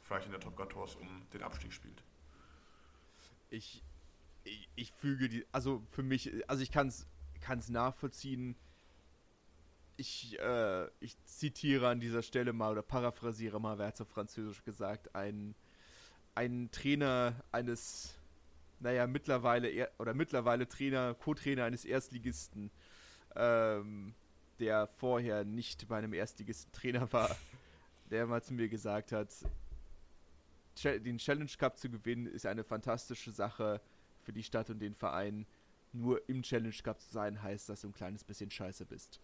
vielleicht in der Top quatorze um den Abstieg spielt. Ich, ich, ich füge die, also für mich, also ich kann es nachvollziehen. Ich, äh, ich zitiere an dieser Stelle mal oder paraphrasiere mal, wer hat es auf Französisch gesagt, ein, ein Trainer eines, naja, mittlerweile, er, oder mittlerweile Trainer, Co-Trainer eines Erstligisten, ähm, der vorher nicht bei einem Erstligisten Trainer war, der mal zu mir gesagt hat, den Challenge Cup zu gewinnen ist eine fantastische Sache für die Stadt und den Verein. Nur im Challenge Cup zu sein, heißt, dass du ein kleines bisschen scheiße bist.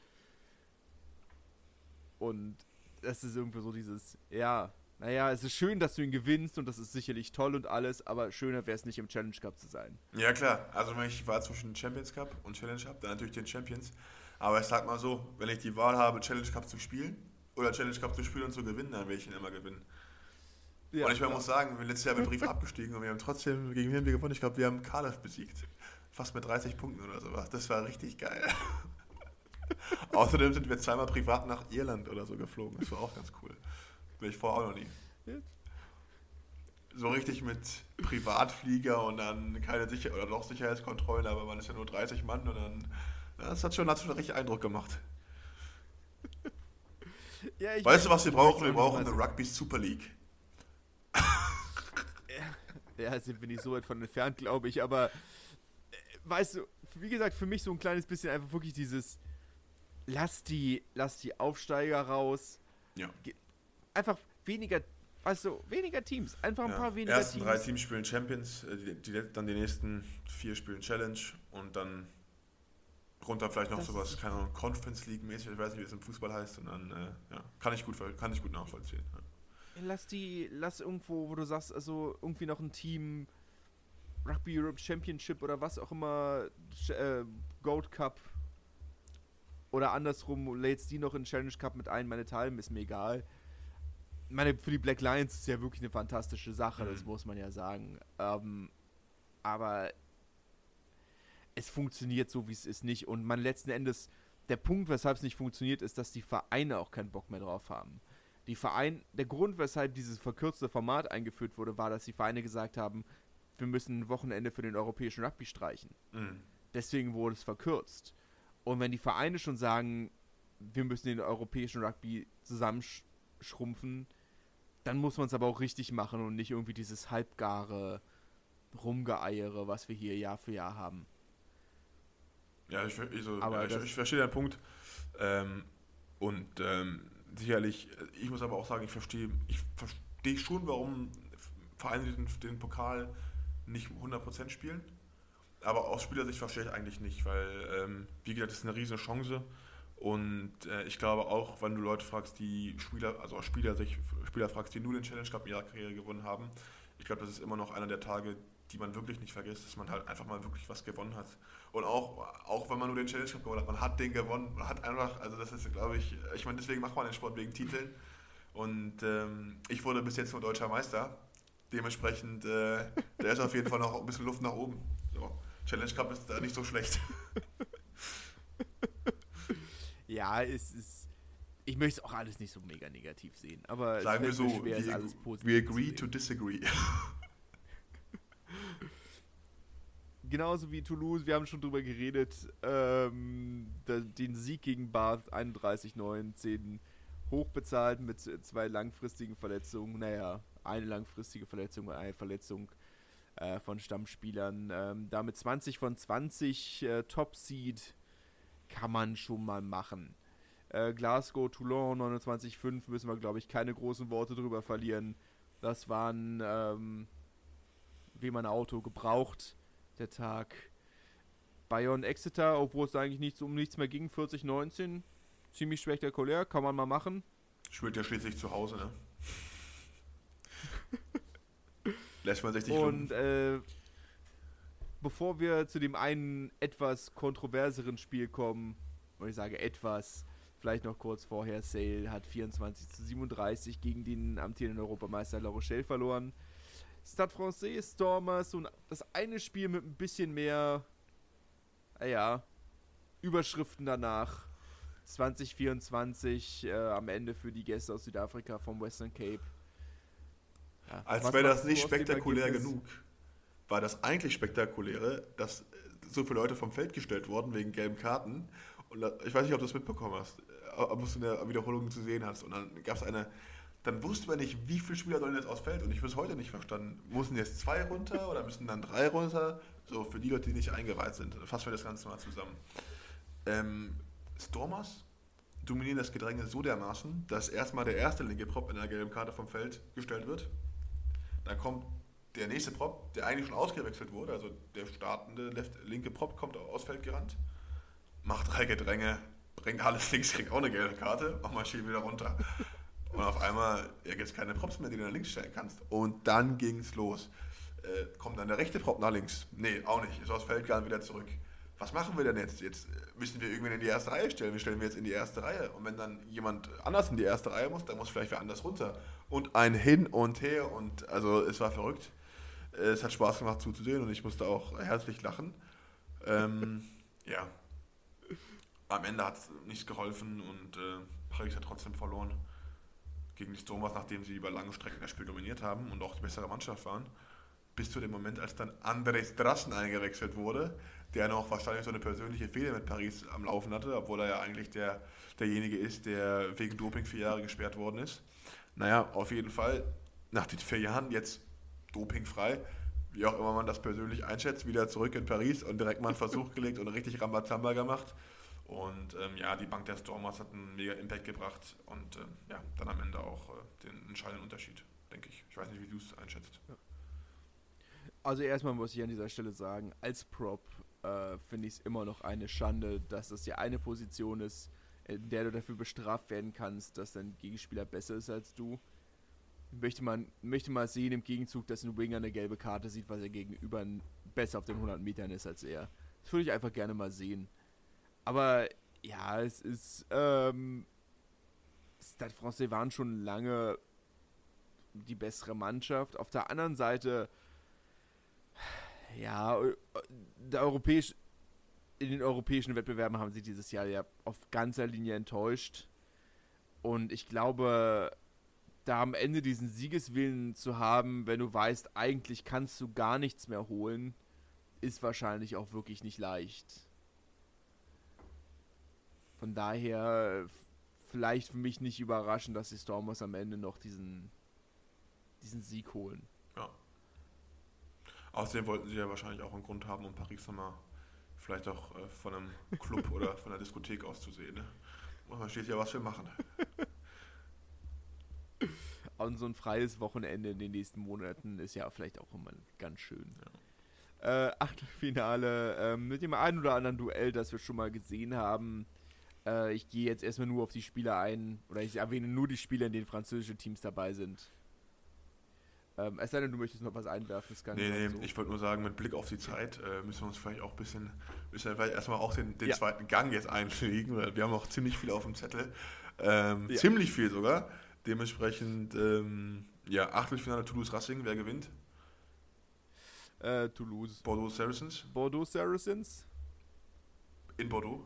Und das ist irgendwie so dieses, ja, naja, es ist schön, dass du ihn gewinnst und das ist sicherlich toll und alles, aber schöner wäre es nicht, im Challenge Cup zu sein. Ja klar, also wenn ich die Wahl zwischen Champions Cup und Challenge habe, dann natürlich den Champions. Aber ich sag mal so, wenn ich die Wahl habe, Challenge Cup zu spielen oder Challenge Cup zu spielen und zu gewinnen, dann will ich ihn immer gewinnen. Ja, und ich muss sagen, wir sind letztes Jahr mit Brief abgestiegen und wir haben trotzdem, gegen wen haben wir gewonnen? Ich glaube, wir haben Cardiff besiegt. Fast mit dreißig Punkten oder sowas. Das war richtig geil. Außerdem sind wir zweimal privat nach Irland oder so geflogen. Das war auch ganz cool. Bin ich vorher auch noch nie. So richtig mit Privatflieger und dann keine Sicher- oder doch Sicherheitskontrollen, aber man ist ja nur dreißig Mann und dann, das hat schon, hat schon richtig Eindruck gemacht. Ja, weißt du, was wir brauchen? Wir brauchen eine Rugby Super League. Ja, sind wir nicht so weit von entfernt, glaube ich, aber äh, weißt du, wie gesagt, für mich so ein kleines bisschen einfach wirklich dieses lass die, lass die Aufsteiger raus. Ja. Einfach weniger, weißt du, weniger Teams, einfach ein ja. paar weniger Ersten Teams. drei Teams spielen Champions, die, die, dann die nächsten vier spielen Challenge und dann runter vielleicht noch das sowas, keine Ahnung, Conference League mäßig, ich weiß nicht, wie es im Fußball heißt und dann, äh, ja, kann ich gut, kann ich gut nachvollziehen. Ja. Lass die, lass irgendwo, wo du sagst, also irgendwie noch ein Team, Rugby Europe Championship oder was auch immer, äh, Gold Cup oder andersrum, lädst die noch in Challenge Cup mit ein, meine Teilen, ist mir egal. Meine, für die Black Lions ist ja wirklich eine fantastische Sache, mhm. das muss man ja sagen. Ähm, aber es funktioniert so, wie es ist, nicht. Und man letzten Endes, der Punkt, weshalb es nicht funktioniert, ist, dass die Vereine auch keinen Bock mehr drauf haben. Die Vereine, der Grund, weshalb dieses verkürzte Format eingeführt wurde, war, dass die Vereine gesagt haben, wir müssen ein Wochenende für den europäischen Rugby streichen. Mhm. Deswegen wurde es verkürzt. Und wenn die Vereine schon sagen, wir müssen den europäischen Rugby zusammenschrumpfen, dann muss man es aber auch richtig machen und nicht irgendwie dieses halbgare Rumgeeiere, was wir hier Jahr für Jahr haben. Ja, ich, ich, so, ja, ich, ich verstehe den Punkt. Ähm, und ähm, sicherlich, ich muss aber auch sagen, ich verstehe, ich verstehe schon, warum Vereine den, den Pokal nicht hundert Prozent spielen. Aber aus Spielersicht verstehe ich eigentlich nicht, weil, ähm, wie gesagt, das ist eine riesige Chance. Und äh, ich glaube auch, wenn du Leute fragst, die Spieler, also aus Spielersicht, Spieler fragst, die nur den Challenge Cup in ihrer Karriere gewonnen haben, ich glaube, das ist immer noch einer der Tage, die man wirklich nicht vergisst, dass man halt einfach mal wirklich was gewonnen hat. Und auch, auch wenn man nur den Challenge Cup gewonnen hat, man hat den gewonnen, man hat einfach, also das ist, glaube ich, ich meine, deswegen macht man den Sport wegen Titeln. Und ähm, ich wurde bis jetzt nur deutscher Meister. Dementsprechend, äh, da ist auf jeden Fall noch ein bisschen Luft nach oben. So. Challenge Cup ist da nicht so schlecht. Ja, es ist. Ich möchte es auch alles nicht so mega negativ sehen. Aber sagen wir so, schwer, we, alles positiv we agree to disagree. Genauso wie Toulouse, wir haben schon drüber geredet, ähm, den Sieg gegen Bath einunddreißig neun, zehn hochbezahlt mit zwei langfristigen Verletzungen. Naja, eine langfristige Verletzung und eine Verletzung äh, von Stammspielern. Ähm, damit zwanzig von zwanzig äh, Top-Seed kann man schon mal machen. Äh, Glasgow, Toulon, neunundzwanzig fünf, müssen wir, glaube ich, keine großen Worte drüber verlieren. Das waren, ähm, wie mein Auto gebraucht, der Tag. Bayonne Exeter, obwohl es eigentlich nichts, um nichts mehr ging, vierzig neunzehn. Ziemlich spektakulär, kann man mal machen. Spielt ja schließlich zu Hause, ne? Lässt man sich nicht Und äh, bevor wir zu dem einen etwas kontroverseren Spiel kommen, und ich sage etwas, vielleicht noch kurz vorher, Sale hat vierundzwanzig zu siebenunddreißig gegen den amtierenden Europameister La Rochelle verloren. Stade Francais, Stormers und das eine Spiel mit ein bisschen mehr, naja, Überschriften danach. zwanzig vierundzwanzig äh, am Ende für die Gäste aus Südafrika vom Western Cape. Ja. Als Was wäre das machst nicht du aus dem spektakulär Ergebnis? genug, war das eigentlich Spektakuläre, dass äh, so viele Leute vom Feld gestellt wurden wegen gelben Karten. Und da, ich weiß nicht, ob du es mitbekommen hast, äh, ob du es in der Wiederholung zu sehen hast. Und dann gab es eine, dann wusste man nicht, wie viele Spieler sollen jetzt aufs Feld. Und ich habe es heute nicht verstanden. Müssen jetzt zwei runter oder müssen dann drei runter? So für die Leute, die nicht eingeweiht sind. Fassen wir das Ganze mal zusammen. Ähm, Stormers dominieren das Gedränge so dermaßen, dass erstmal der erste linke Prop in einer gelben Karte vom Feld gestellt wird. Dann kommt der nächste Prop, der eigentlich schon ausgewechselt wurde, also der startende left, linke Prop kommt aufs Feld gerannt, macht drei Gedränge, bringt alles links, kriegt auch eine gelbe Karte, mach mal schön wieder runter. Und auf einmal ja, gibt es keine Props mehr, die du nach links stellen kannst. Und dann ging es los. Äh, kommt dann der rechte Prop nach links? Nee, auch nicht. Ist aufs Feld gegangen, wieder zurück. Was machen wir denn jetzt? Jetzt müssen wir irgendwen in die erste Reihe stellen. Wir stellen wir jetzt in die erste Reihe. Und wenn dann jemand anders in die erste Reihe muss, dann muss vielleicht wer anders runter. Und ein Hin und Her. Und also es war verrückt. Es hat Spaß gemacht zuzusehen und ich musste auch herzlich lachen. Ähm, ja. Am Ende hat es nichts geholfen und äh, Paris hat trotzdem verloren gegen die Stormers, nachdem sie über lange Strecken das Spiel dominiert haben und auch die bessere Mannschaft waren. Bis zu dem Moment, als dann Andrés Drassen eingewechselt wurde, der noch wahrscheinlich so eine persönliche Fehde mit Paris am Laufen hatte, obwohl er ja eigentlich der, derjenige ist, der wegen Doping vier Jahre gesperrt worden ist. Naja, auf jeden Fall, nach den vier Jahren jetzt dopingfrei, wie auch immer man das persönlich einschätzt, wieder zurück in Paris und direkt mal einen Versuch gelegt und richtig Rambazamba gemacht. Und ähm, ja, die Bank der Stormers hat einen mega Impact gebracht und ähm, ja, dann am Ende auch äh, den entscheidenden Unterschied, denke ich. Ich weiß nicht, wie du es einschätzt. Ja. Also erstmal muss ich an dieser Stelle sagen, als Prop äh, finde ich es immer noch eine Schande, dass das die eine Position ist, in der du dafür bestraft werden kannst, dass dein Gegenspieler besser ist als du. Ich möchte mal, möchte mal sehen im Gegenzug, dass ein Winger eine gelbe Karte sieht, weil er gegenüber besser auf den hundert Metern ist als er. Das würde ich einfach gerne mal sehen. Aber ja, es ist, ähm, Stade Francais waren schon lange die bessere Mannschaft. Auf der anderen Seite, ja, der europäisch, in den europäischen Wettbewerben haben sie dieses Jahr ja auf ganzer Linie enttäuscht. Und ich glaube, da am Ende diesen Siegeswillen zu haben, wenn du weißt, eigentlich kannst du gar nichts mehr holen, ist wahrscheinlich auch wirklich nicht leicht. Von daher vielleicht für mich nicht überraschend, dass die Stormers am Ende noch diesen, diesen Sieg holen. Ja. Außerdem wollten sie ja wahrscheinlich auch einen Grund haben, um Paris nochmal vielleicht auch äh, von einem Club oder von einer Diskothek auszusehen. Ne? Und da steht ja, was wir machen. Und so ein freies Wochenende in den nächsten Monaten ist ja vielleicht auch immer ganz schön. Ja. Äh, Achtelfinale äh, mit dem einen oder anderen Duell, das wir schon mal gesehen haben. Äh, ich gehe jetzt erstmal nur auf die Spieler ein, oder ich erwähne nur die Spieler, in denen französische Teams dabei sind. Ähm, es sei denn, du möchtest noch was einwerfen. Das kann nee, nee, so. Ich wollte nur sagen, mit Blick auf die Zeit äh, müssen wir uns vielleicht auch ein bisschen, müssen wir vielleicht erstmal auch den, den ja. zweiten Gang jetzt einschlägen, weil wir haben auch ziemlich viel auf dem Zettel. Ähm, ja. Ziemlich viel sogar. Dementsprechend, ähm, ja, Achtelfinale Toulouse-Racing, wer gewinnt? Äh, Toulouse. Bordeaux Saracens. Bordeaux Saracens. In Bordeaux.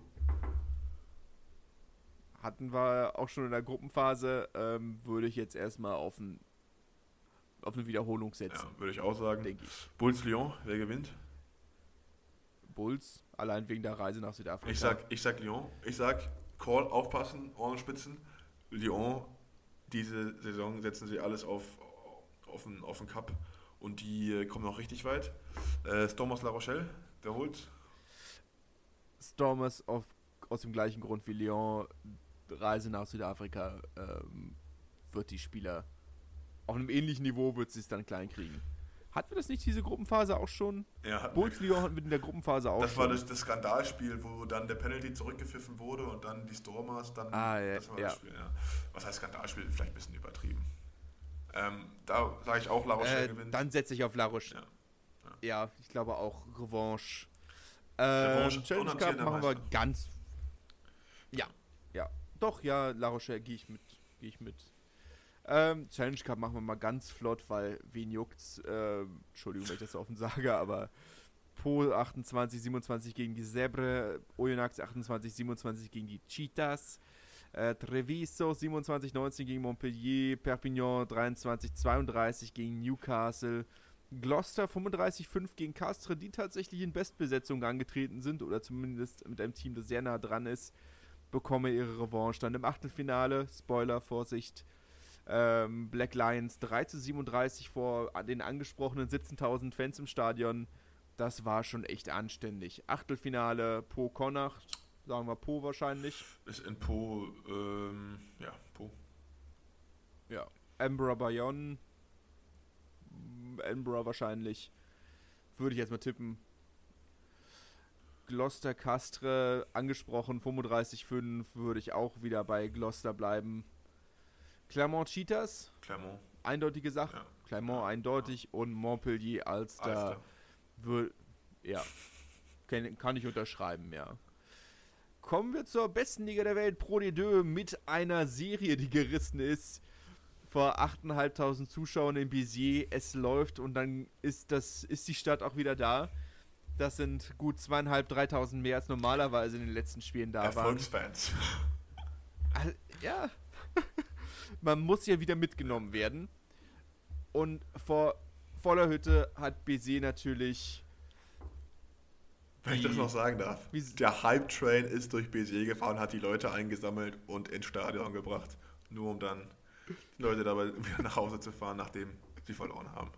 Hatten wir auch schon in der Gruppenphase, ähm, würde ich jetzt erstmal auf, ein, auf eine Wiederholung setzen. Ja, würde ich auch sagen. Denke ich. Bulls Lyon, wer gewinnt? Bulls, allein wegen der Reise nach Südafrika. Ich sag, ich sag Lyon. Ich sag, Call, aufpassen, Ohrenspitzen. Lyon, diese Saison setzen sie alles auf, auf, den, auf den Cup und die äh, kommen auch richtig weit. Äh, Stormers La Rochelle, wer holt's? Stormers auf, aus dem gleichen Grund wie Lyon, Reise nach Südafrika, ähm, wird die Spieler auf einem ähnlichen Niveau wird sie es dann klein kriegen. Hatten wir das nicht, diese Gruppenphase auch schon? Ja, hatten Bulls Lyon hatten wir in der Gruppenphase auch das schon. Das war das, das Skandalspiel, wo dann der Penalty zurückgepfiffen wurde und dann die Stormers dann... Ah, ja, das war ja. das Spiel, ja. Was heißt Skandalspiel? Vielleicht ein bisschen übertrieben. Ähm, da sage ich auch, La Rochelle äh, gewinnt. Dann setze ich auf La Rochelle. Ja, ja. ja, ich glaube auch Revanche. Revanche, Ähm, Challenge Cup amtierender machen wir Meister. ganz... Ja, ja. Doch, ja, La Rochelle gehe ich mit. Gehe ich mit. Ähm, Challenge Cup machen wir mal ganz flott, weil wen juckt's? Ähm, Entschuldigung, wenn ich das so offen sage, aber Po achtundzwanzig siebenundzwanzig gegen die Zebre, Oyonnax achtundzwanzig siebenundzwanzig gegen die Cheetahs. Äh, Treviso siebenundzwanzig neunzehn gegen Montpellier, Perpignan dreiundzwanzig zweiunddreißig gegen Newcastle, Gloucester fünfunddreißig fünf gegen Castres, die tatsächlich in Bestbesetzung angetreten sind oder zumindest mit einem Team, das sehr nah dran ist, bekomme ihre Revanche. Dann im Achtelfinale, Spoiler, Vorsicht, ähm, Black Lions drei zu siebenunddreißig vor den angesprochenen siebzehntausend Fans im Stadion. Das war schon echt anständig. Achtelfinale, Po Connacht, sagen wir Po wahrscheinlich. Ist in Po, ähm, ja, Po. Ja. Ambra Bayonne, Ambra wahrscheinlich, würde ich jetzt mal tippen. Gloucester Castres, angesprochen, fünfunddreißig fünf, würde ich auch wieder bei Gloucester bleiben. Clermont Cheetahs, Clermont. eindeutige Sache. Ja. Clermont Ja. eindeutig Ja. und Montpellier Ulster, Ulster. Wür- ja, kann, kann ich unterschreiben, ja. Kommen wir zur besten Liga der Welt, Pro D zwei, mit einer Serie, die gerissen ist. Vor achttausendfünfhundert Zuschauern in Béziers. Es läuft und dann ist, das, ist die Stadt auch wieder da. Das sind gut zweieinhalb, dreitausend mehr als normalerweise in den letzten Spielen da waren. Erfolgsfans. Also, ja, man muss ja wieder mitgenommen werden. Und vor voller Hütte hat Béziers natürlich... Wenn ich das noch sagen darf. Wie- Der Hype-Train ist durch Béziers gefahren, hat die Leute eingesammelt und ins Stadion gebracht. Nur um dann die Leute dabei wieder nach Hause zu fahren, nachdem sie verloren haben.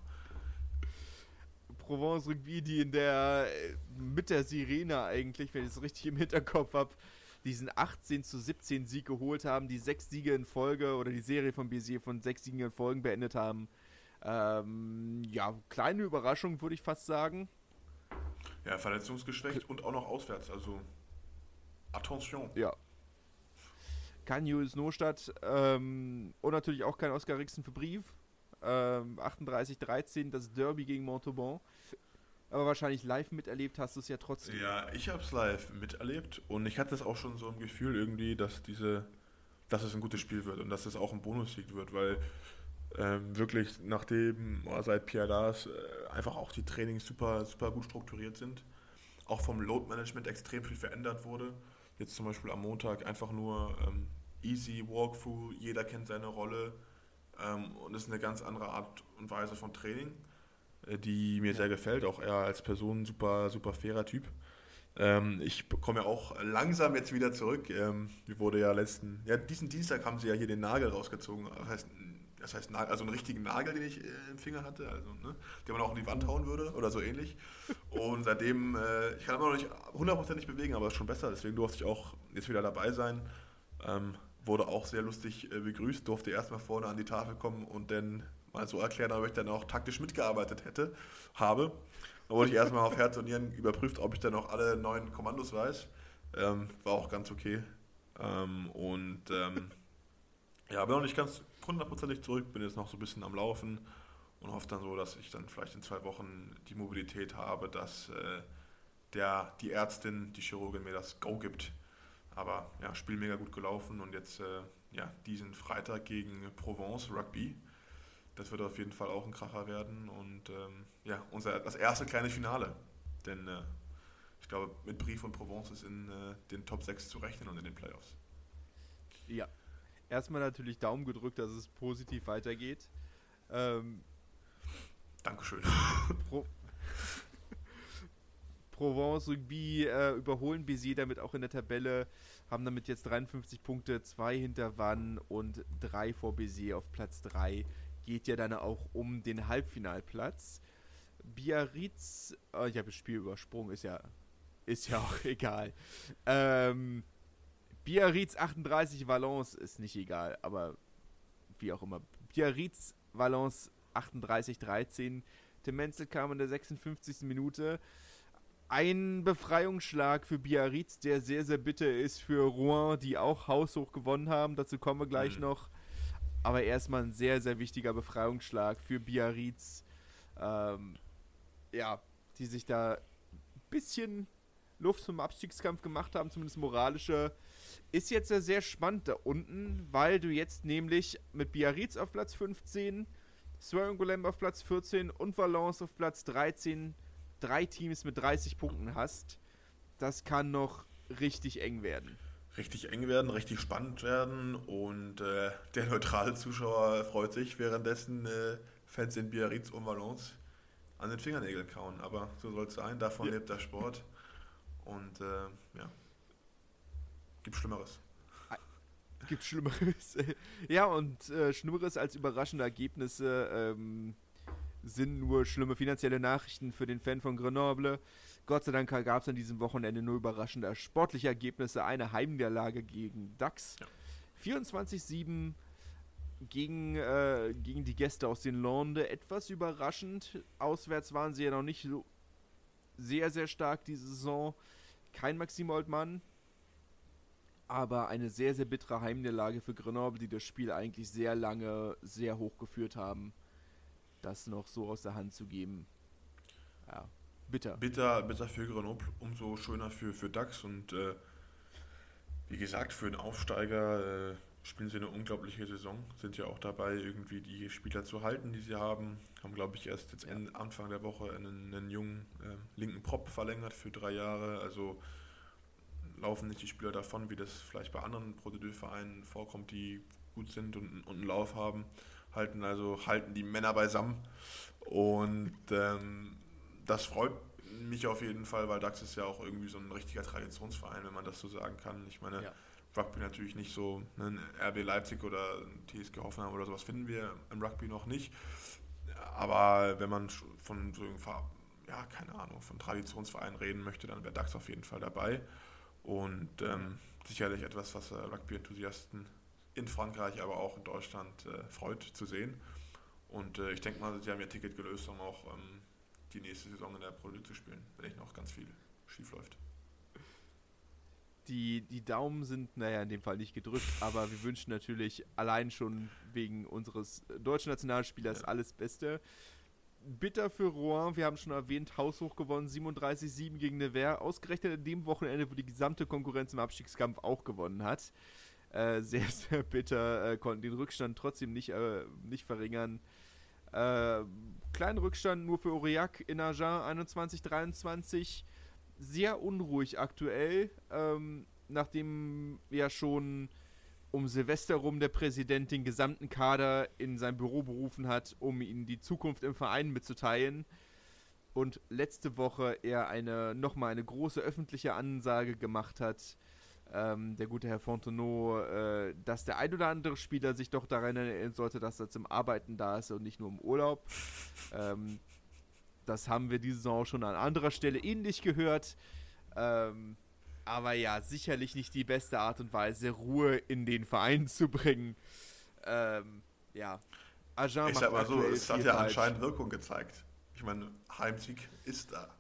Provence Rugby, die in der, mit der Sirene eigentlich, wenn ich es richtig im Hinterkopf habe, diesen achtzehn zu siebzehn Sieg geholt haben, die sechs Siege in Folge oder die Serie von Béziers von sechs Siegen in Folgen beendet haben. Ähm, ja, kleine Überraschung, würde ich fast sagen. Ja, verletzungsgeschwächt und auch noch auswärts, also Attention. Ja. Kein Julius Nostadt ähm, und natürlich auch kein Oskar Rixen für Brief. Ähm, achtunddreißig dreizehn, das Derby gegen Montauban. Aber wahrscheinlich live miterlebt hast du es ja trotzdem. Ja, ich habe es live miterlebt und ich hatte es auch schon so im Gefühl irgendwie, dass diese, dass es ein gutes Spiel wird und dass es auch ein Bonussieg wird, weil ähm, wirklich nachdem oh, seit Pierre Lars äh, einfach auch die Trainings super, super gut strukturiert sind, auch vom Load-Management extrem viel verändert wurde. Jetzt zum Beispiel am Montag einfach nur ähm, easy Walkthrough, jeder kennt seine Rolle ähm, und es ist eine ganz andere Art und Weise von Training, äh, die mir ja. sehr gefällt, auch er als Person super, super fairer Typ. Ähm, ich komme ja auch langsam jetzt wieder zurück. Ähm, mir wurde ja letzten, ja diesen Dienstag haben sie ja hier den Nagel rausgezogen, das heißt, das heißt also einen richtigen Nagel, den ich äh, im Finger hatte, also ne, den man auch in die Wand hauen würde oder so ähnlich. Und seitdem, äh, ich kann immer noch nicht hundertprozentig bewegen, aber es ist schon besser, deswegen durfte ich auch jetzt wieder dabei sein. Ähm, wurde auch sehr lustig äh, begrüßt, durfte erstmal vorne an die Tafel kommen und dann mal so erklären, ob ich dann auch taktisch mitgearbeitet hätte, habe. Da wurde ich erstmal auf Herz und Nieren überprüft, ob ich dann auch alle neuen Kommandos weiß. Ähm, war auch ganz okay. Ähm, und ähm, ja, bin noch nicht ganz hundertprozentig zurück, bin jetzt noch so ein bisschen am Laufen und hoffe dann so, dass ich dann vielleicht in zwei Wochen die Mobilität habe, dass äh, der, die Ärztin, die Chirurgin mir das Go gibt. Aber ja, Spiel mega gut gelaufen und jetzt äh, ja, diesen Freitag gegen Provence Rugby. Das wird auf jeden Fall auch ein Kracher werden und ähm, ja, unser, das erste kleine Finale. Denn äh, ich glaube, mit Brief und Provence ist in äh, den Top sechs zu rechnen und in den Playoffs. Ja. Erstmal natürlich Daumen gedrückt, dass es positiv weitergeht. Ähm, Dankeschön. Pro Provence Rugby äh, überholen Béziers damit auch in der Tabelle, haben damit jetzt dreiundfünfzig Punkte, zwei hinter Vannes und drei vor Béziers auf Platz drei. Geht ja dann auch um den Halbfinalplatz. Biarritz, äh, ich habe das Spiel übersprungen, ist ja, ist ja auch egal. Ähm, Biarritz achtunddreißig, Valence ist nicht egal, aber wie auch immer. Biarritz, Valence achtunddreißig dreizehn. Tim Menzel kam in der sechsundfünfzigsten Minute. Ein Befreiungsschlag für Biarritz, der sehr, sehr bitter ist für Rouen, die auch haushoch gewonnen haben. Dazu kommen wir gleich mhm. noch. Aber erstmal ein sehr, sehr wichtiger Befreiungsschlag für Biarritz. Ähm, ja, die sich da ein bisschen Luft zum Abstiegskampf gemacht haben, zumindest moralische. Ist jetzt sehr, sehr spannend da unten, weil du jetzt nämlich mit Biarritz auf Platz fünfzehn, Swearingen auf Platz vierzehn und Valence auf Platz dreizehn drei Teams mit dreißig Punkten hast. Das kann noch richtig eng werden. richtig eng werden, richtig spannend werden und äh, der neutrale Zuschauer freut sich, währenddessen äh, Fans in Biarritz und Valence an den Fingernägeln kauen. Aber so soll es sein, davon ja. lebt der Sport und äh, ja, gibt Schlimmeres. Gibt Schlimmeres. Ja, und äh, Schlimmeres als überraschende Ergebnisse ähm, sind nur schlimme finanzielle Nachrichten für den Fan von Grenoble. Gott sei Dank gab es an diesem Wochenende nur überraschende sportliche Ergebnisse. Eine Heimniederlage gegen Dax. Ja. vierundzwanzig sieben gegen, äh, gegen die Gäste aus den Landes. Etwas überraschend. Auswärts waren sie ja noch nicht so sehr, sehr stark diese Saison. Kein Maxime Oldmann. Aber eine sehr, sehr bittere Heimniederlage für Grenoble, die das Spiel eigentlich sehr lange sehr hoch geführt haben. Das noch so aus der Hand zu geben. Ja, bitter. Bitter, bitter für Grenoble, umso schöner für, für Dax. Und äh, wie gesagt, für einen Aufsteiger äh, spielen sie eine unglaubliche Saison. Sind ja auch dabei, irgendwie die Spieler zu halten, die sie haben. Haben, glaube ich, erst jetzt ja. Anfang der Woche einen, einen jungen äh, linken Prop verlängert für drei Jahre. Also laufen nicht die Spieler davon, wie das vielleicht bei anderen Pro D deux-Vereinen vorkommt, die gut sind und, und einen Lauf haben, halten also halten die Männer beisammen und ähm, das freut mich auf jeden Fall, weil Dax ist ja auch irgendwie so ein richtiger Traditionsverein, wenn man das so sagen kann. Ich meine, ja. Rugby natürlich nicht so, ne, R B Leipzig oder T S G Hoffenheim oder sowas finden wir im Rugby noch nicht, aber wenn man von so ja, keine Ahnung, von Traditionsvereinen reden möchte, dann wäre Dax auf jeden Fall dabei. Und ähm, sicherlich etwas, was äh, Rugby-Enthusiasten in Frankreich, aber auch in Deutschland äh, freut zu sehen. Und äh, ich denke mal, sie haben ihr Ticket gelöst, um auch ähm, die nächste Saison in der Pro D zu spielen, wenn nicht noch ganz viel schief läuft. Die, die Daumen sind, naja, in dem Fall nicht gedrückt, aber wir wünschen natürlich allein schon wegen unseres deutschen Nationalspielers ja. alles Beste. Bitter für Rouen, wir haben schon erwähnt, haushoch gewonnen, siebenunddreißig sieben gegen Nevers, ausgerechnet an dem Wochenende, wo die gesamte Konkurrenz im Abstiegskampf auch gewonnen hat. Äh, sehr, sehr bitter, äh, konnten den Rückstand trotzdem nicht, äh, nicht verringern. Äh, kleinen Rückstand nur für Aurillac in Agen, einundzwanzig dreiundzwanzig. Sehr unruhig aktuell, ähm, nachdem ja schon um Silvester rum der Präsident den gesamten Kader in sein Büro berufen hat, um ihnen die Zukunft im Verein mitzuteilen. Und letzte Woche er eine nochmal eine große öffentliche Ansage gemacht hat, ähm, der gute Herr Fontenot, äh, dass der ein oder andere Spieler sich doch daran erinnern sollte, dass er zum Arbeiten da ist und nicht nur im Urlaub. ähm, das haben wir diese Saison schon an anderer Stelle ähnlich gehört. Ähm, Aber ja, sicherlich nicht die beste Art und Weise, Ruhe in den Verein zu bringen. Ähm, ja. Agen ich sag mal so, es hat ja falsch. Anscheinend Wirkung gezeigt. Ich meine, Heimsieg ist da.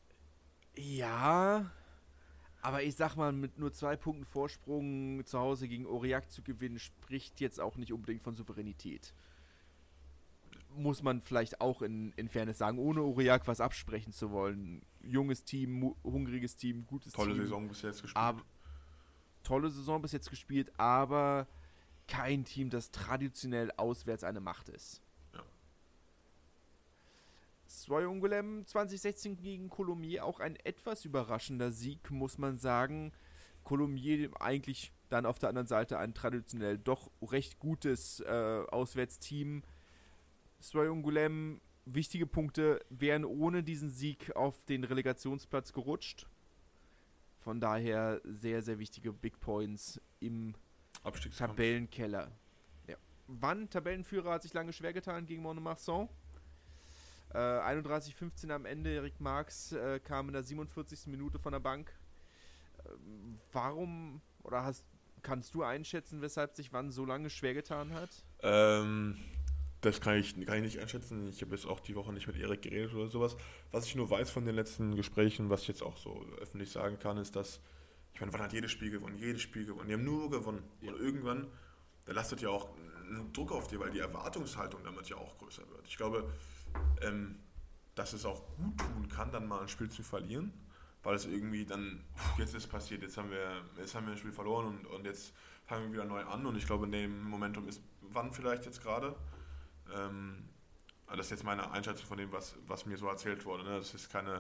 Ja, aber ich sag mal, mit nur zwei Punkten Vorsprung zu Hause gegen Aurillac zu gewinnen, spricht jetzt auch nicht unbedingt von Souveränität. Muss man vielleicht auch in, in Fairness sagen, ohne Aurillac was absprechen zu wollen. Junges Team, mu- hungriges Team, gutes tolle Team. Tolle Saison bis jetzt gespielt. Aber, tolle Saison bis jetzt gespielt, aber kein Team, das traditionell auswärts eine Macht ist. Ja. Soyons-Angoulême zwanzig sechzehn gegen Colomiers, auch ein etwas überraschender Sieg, muss man sagen. Colomiers eigentlich dann auf der anderen Seite ein traditionell doch recht gutes äh, Auswärtsteam. Soyons-Angoulême, wichtige Punkte, wären ohne diesen Sieg auf den Relegationsplatz gerutscht. Von daher sehr, sehr wichtige Big Points im Tabellenkeller. Ja. Wann Tabellenführer hat sich lange schwer getan gegen Mont-de-Marsan. Äh, einunddreißig fünfzehn am Ende, Eric Marx äh, kam in der siebenundvierzigsten Minute von der Bank. Äh, warum, oder hast, kannst du einschätzen, weshalb sich Wann so lange schwer getan hat? Ähm... Das kann ich, kann ich nicht einschätzen. Ich habe jetzt auch die Woche nicht mit Erik geredet oder sowas. Was ich nur weiß von den letzten Gesprächen, was ich jetzt auch so öffentlich sagen kann, ist, dass, ich meine, Wann hat jedes Spiel gewonnen, jedes Spiel gewonnen. Die haben nur gewonnen. Ja. Und irgendwann, da lastet ja auch ein Druck auf dir, weil die Erwartungshaltung damit ja auch größer wird. Ich glaube, ähm, dass es auch gut tun kann, dann mal ein Spiel zu verlieren, weil es irgendwie dann, jetzt ist passiert, jetzt haben wir, jetzt haben wir ein Spiel verloren und, und jetzt fangen wir wieder neu an. Und ich glaube, in dem Momentum ist Wann vielleicht jetzt gerade. Ähm, das ist jetzt meine Einschätzung von dem, was, was mir so erzählt wurde. Ne? Das ist keine,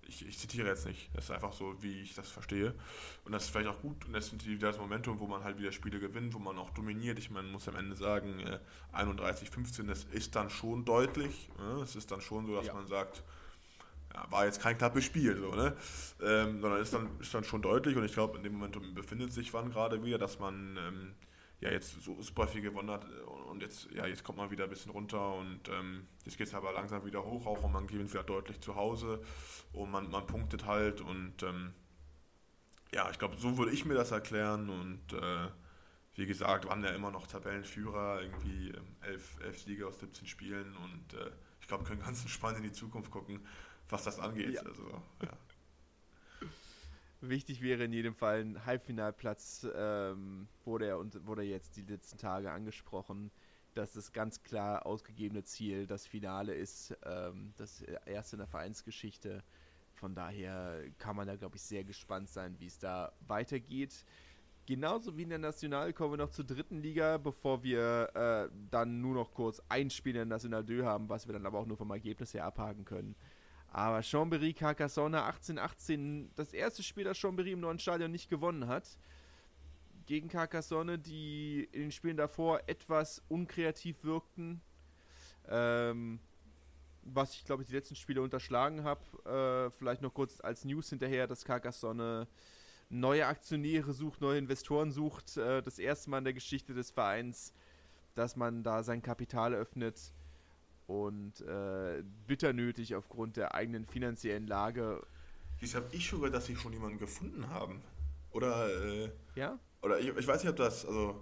ich, ich zitiere jetzt nicht, das ist einfach so, wie ich das verstehe. Und das ist vielleicht auch gut und das ist wieder das Momentum, wo man halt wieder Spiele gewinnt, wo man auch dominiert. Ich meine, man muss am Ende sagen, äh, einunddreißig fünfzehn, das ist dann schon deutlich. Ne? Es ist dann schon so, dass ja. man sagt, ja, war jetzt kein knappes Spiel, so, ne? Ähm, sondern ist dann, ist dann schon deutlich und ich glaube, in dem Momentum befindet sich Wann gerade wieder, dass man ähm, ja jetzt so super viel gewonnen hat und jetzt, ja, jetzt kommt man wieder ein bisschen runter und ähm, jetzt geht es aber langsam wieder hoch auch und man gewinnt wieder deutlich zu Hause und man, man punktet halt und ähm, ja, ich glaube, so würde ich mir das erklären und äh, wie gesagt, waren ja immer noch Tabellenführer, irgendwie ähm, elf, elf Siege aus siebzehn Spielen und äh, ich glaube, wir können ganz entspannt in die Zukunft gucken, was das angeht. Ja. Also, ja. Wichtig wäre in jedem Fall ein Halbfinalplatz, ähm, wurde, er, und, wurde jetzt die letzten Tage angesprochen, dass das ganz klar ausgegebene Ziel das Finale ist, ähm, das erste in der Vereinsgeschichte. Von daher kann man da, glaube ich, sehr gespannt sein, wie es da weitergeht. Genauso wie in der National kommen wir noch zur dritten Liga, bevor wir äh, dann nur noch kurz ein Spiel in der National deux haben, was wir dann aber auch nur vom Ergebnis her abhaken können. Aber Chambéry Carcassonne achtzehn achtzehn, das erste Spiel, das Chambéry im neuen Stadion nicht gewonnen hat. Gegen Carcassonne, die in den Spielen davor etwas unkreativ wirkten. Ähm, was ich, glaube ich, die letzten Spiele unterschlagen habe. Äh, vielleicht noch kurz als News hinterher, dass Carcassonne neue Aktionäre sucht, neue Investoren sucht. Äh, das erste Mal in der Geschichte des Vereins, dass man da sein Kapital öffnet. Und äh, bitter nötig aufgrund der eigenen finanziellen Lage. Jetzt habe ich schon gehört, dass sie schon jemanden gefunden haben. Oder, äh, ja? Oder ich, ich weiß nicht, ob das, also,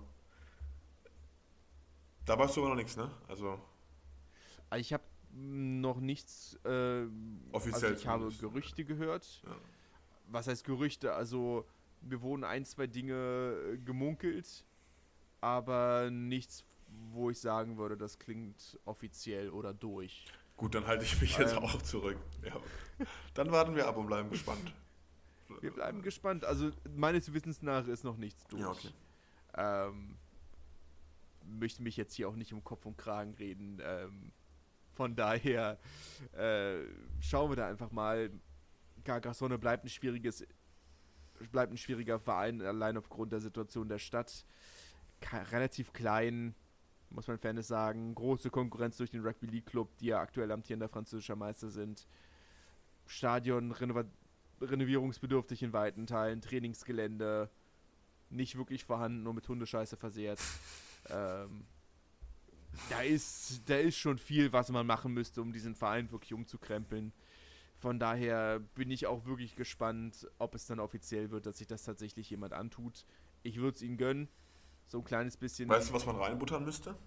da weißt du aber noch nichts, ne? Also. Ich habe noch nichts, äh, offiziell. Also ich habe Gerüchte gehört. Ja. Was heißt Gerüchte? Also, mir wurden ein, zwei Dinge gemunkelt, aber nichts, wo ich sagen würde, das klingt offiziell oder durch. Gut, dann halte ich mich jetzt ähm, auch zurück. Ja. Dann warten wir ab und bleiben gespannt. Wir bleiben gespannt. Also meines Wissens nach ist noch nichts durch. Ja, okay. Ähm, möchte mich jetzt hier auch nicht um Kopf und Kragen reden. Ähm, von daher äh, schauen wir da einfach mal. Carcassonne bleibt ein schwieriges, bleibt ein schwieriger Verein, allein aufgrund der Situation der Stadt. Ka- relativ klein, muss man fairness sagen. Große Konkurrenz durch den Rugby League Club, die ja aktuell amtierender französischer Meister sind. Stadion renova- renovierungsbedürftig in weiten Teilen. Trainingsgelände nicht wirklich vorhanden, nur mit Hundescheiße versehrt. ähm, da ist, da ist schon viel, was man machen müsste, um diesen Verein wirklich umzukrempeln. Von daher bin ich auch wirklich gespannt, ob es dann offiziell wird, dass sich das tatsächlich jemand antut. Ich würde es ihnen gönnen. So ein kleines bisschen. Weißt du, was man reinbuttern müsste?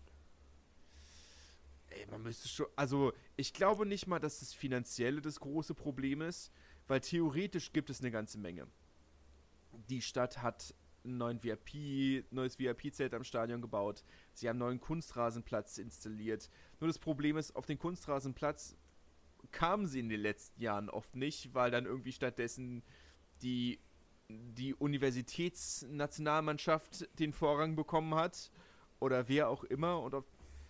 Ey, man müsste schon. Also, ich glaube nicht mal, dass das Finanzielle das große Problem ist, weil theoretisch gibt es eine ganze Menge. Die Stadt hat einen neuen V I P, neues V I P-Zelt am Stadion gebaut. Sie haben einen neuen Kunstrasenplatz installiert. Nur das Problem ist, auf den Kunstrasenplatz kamen sie in den letzten Jahren oft nicht, weil dann irgendwie stattdessen die, die Universitätsnationalmannschaft den Vorrang bekommen hat oder wer auch immer und auf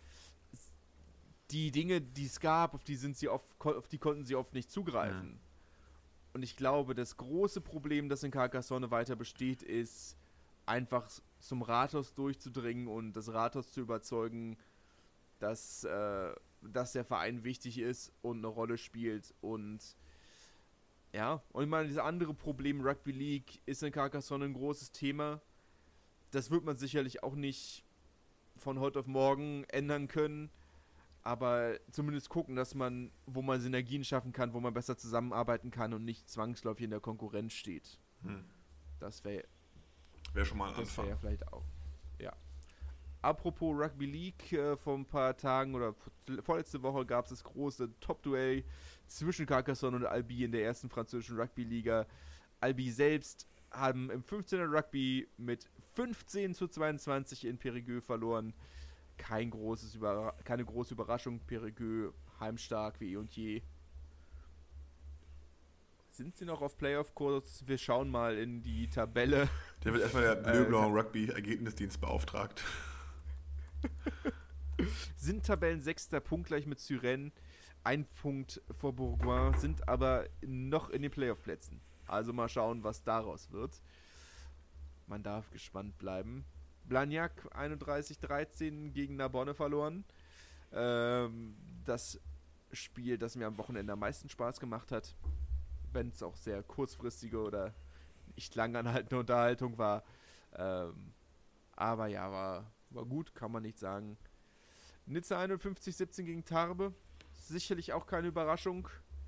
die Dinge, die es gab, auf die sind sie oft, auf die konnten sie oft nicht zugreifen. Ja. Und ich glaube, das große Problem, das in Carcassonne weiter besteht, ist einfach zum Rathaus durchzudringen und das Rathaus zu überzeugen, dass äh, dass der Verein wichtig ist und eine Rolle spielt und ja, und ich meine, dieses andere Problem, Rugby League, ist in Carcassonne ein großes Thema. Das wird man sicherlich auch nicht von heute auf morgen ändern können, aber zumindest gucken, dass man, wo man Synergien schaffen kann, wo man besser zusammenarbeiten kann und nicht zwangsläufig in der Konkurrenz steht. Hm. Das wäre wär schon mal ein das Anfang. Das wäre ja vielleicht auch, ja. Apropos Rugby League, äh, vor ein paar Tagen oder vorletzte Woche gab es das große Top-Duell zwischen Carcassonne und Albi in der ersten französischen Rugby-Liga. Albi selbst haben im fünfzehner Rugby mit fünfzehn zu zweiundzwanzig in Périgueux verloren. Kein großes Überra- keine große Überraschung, Périgueux heimstark wie eh und je. Sind sie noch auf Playoff-Kurs? Wir schauen mal in die Tabelle. Der wird erstmal der Bleu Blanc Rugby Ergebnisdienst beauftragt. Sind Tabellensechster, punktgleich mit Suresnes. ein Punkt vor Bourgoin, sind aber noch in den Playoff-Plätzen. Also mal schauen, was daraus wird. Man darf gespannt bleiben. Blagnac einunddreißig dreizehn gegen Narbonne verloren. Ähm, das Spiel, das mir am Wochenende am meisten Spaß gemacht hat, wenn es auch sehr kurzfristige oder nicht lang anhaltende Unterhaltung war. Ähm, aber ja, war, war gut, kann man nicht sagen. Nizza einundfünfzig siebzehn gegen Tarbes. Sicherlich auch keine Überraschung.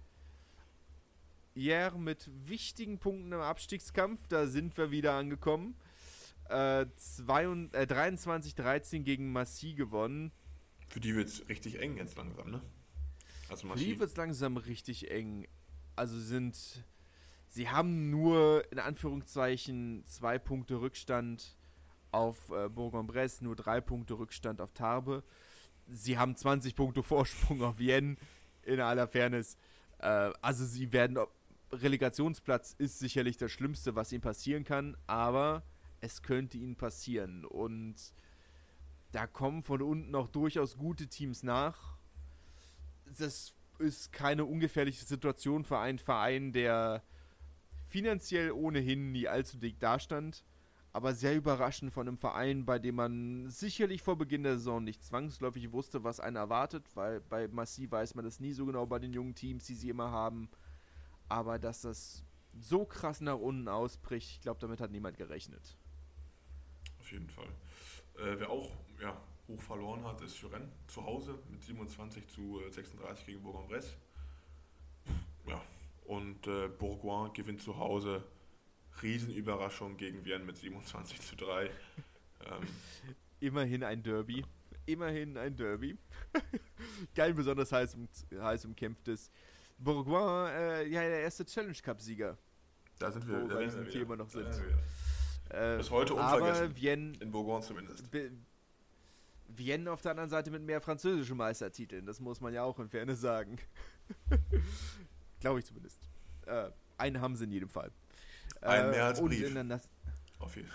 Hier mit wichtigen Punkten im Abstiegskampf, da sind wir wieder angekommen. Äh, äh, dreiundzwanzig dreizehn gegen Massy gewonnen. Für die wird es richtig eng jetzt langsam, ne? Also Für die wird es langsam richtig eng. Also sind... Sie haben nur, in Anführungszeichen, zwei Punkte Rückstand auf äh, Bourg-en-Bresse, nur drei Punkte Rückstand auf Tarbes. Sie haben zwanzig Punkte Vorsprung auf Vienne, in aller Fairness. Äh, also sie werden... Relegationsplatz ist sicherlich das Schlimmste, was ihnen passieren kann, aber es könnte ihnen passieren. Und da kommen von unten auch durchaus gute Teams nach. Das ist keine ungefährliche Situation für einen Verein, der finanziell ohnehin nie allzu dick dastand, aber sehr überraschend von einem Verein, bei dem man sicherlich vor Beginn der Saison nicht zwangsläufig wusste, was einen erwartet, weil bei Massy weiß man das nie so genau bei den jungen Teams, die sie immer haben. Aber dass das so krass nach unten ausbricht, ich glaube, damit hat niemand gerechnet. Auf jeden Fall. Äh, wer auch ja, hoch verloren hat, ist Suresnes zu Hause mit siebenundzwanzig zu sechsunddreißig gegen Bourg-en-Bresse. Ja, und äh, Bourgoin gewinnt zu Hause. Riesenüberraschung gegen Vienne mit siebenundzwanzig zu drei. Ähm, Immerhin ein Derby. Immerhin ein Derby. Kein besonders heiß, um, heiß umkämpftes. Bourgoin, äh, ja, der erste Challenge-Cup-Sieger. Da sind wir, wo da wir sind diesem wir Thema noch sind. Äh, Äh, Bis heute unvergessen. Aber Vienne, in Bourgoin zumindest. Be- Vienne auf der anderen Seite mit mehr französischen Meistertiteln. Das muss man ja auch in Fairness sagen. Glaube ich zumindest. Äh, einen haben sie in jedem Fall. Einen mehr als und Brief. in der Nas- Auf jeden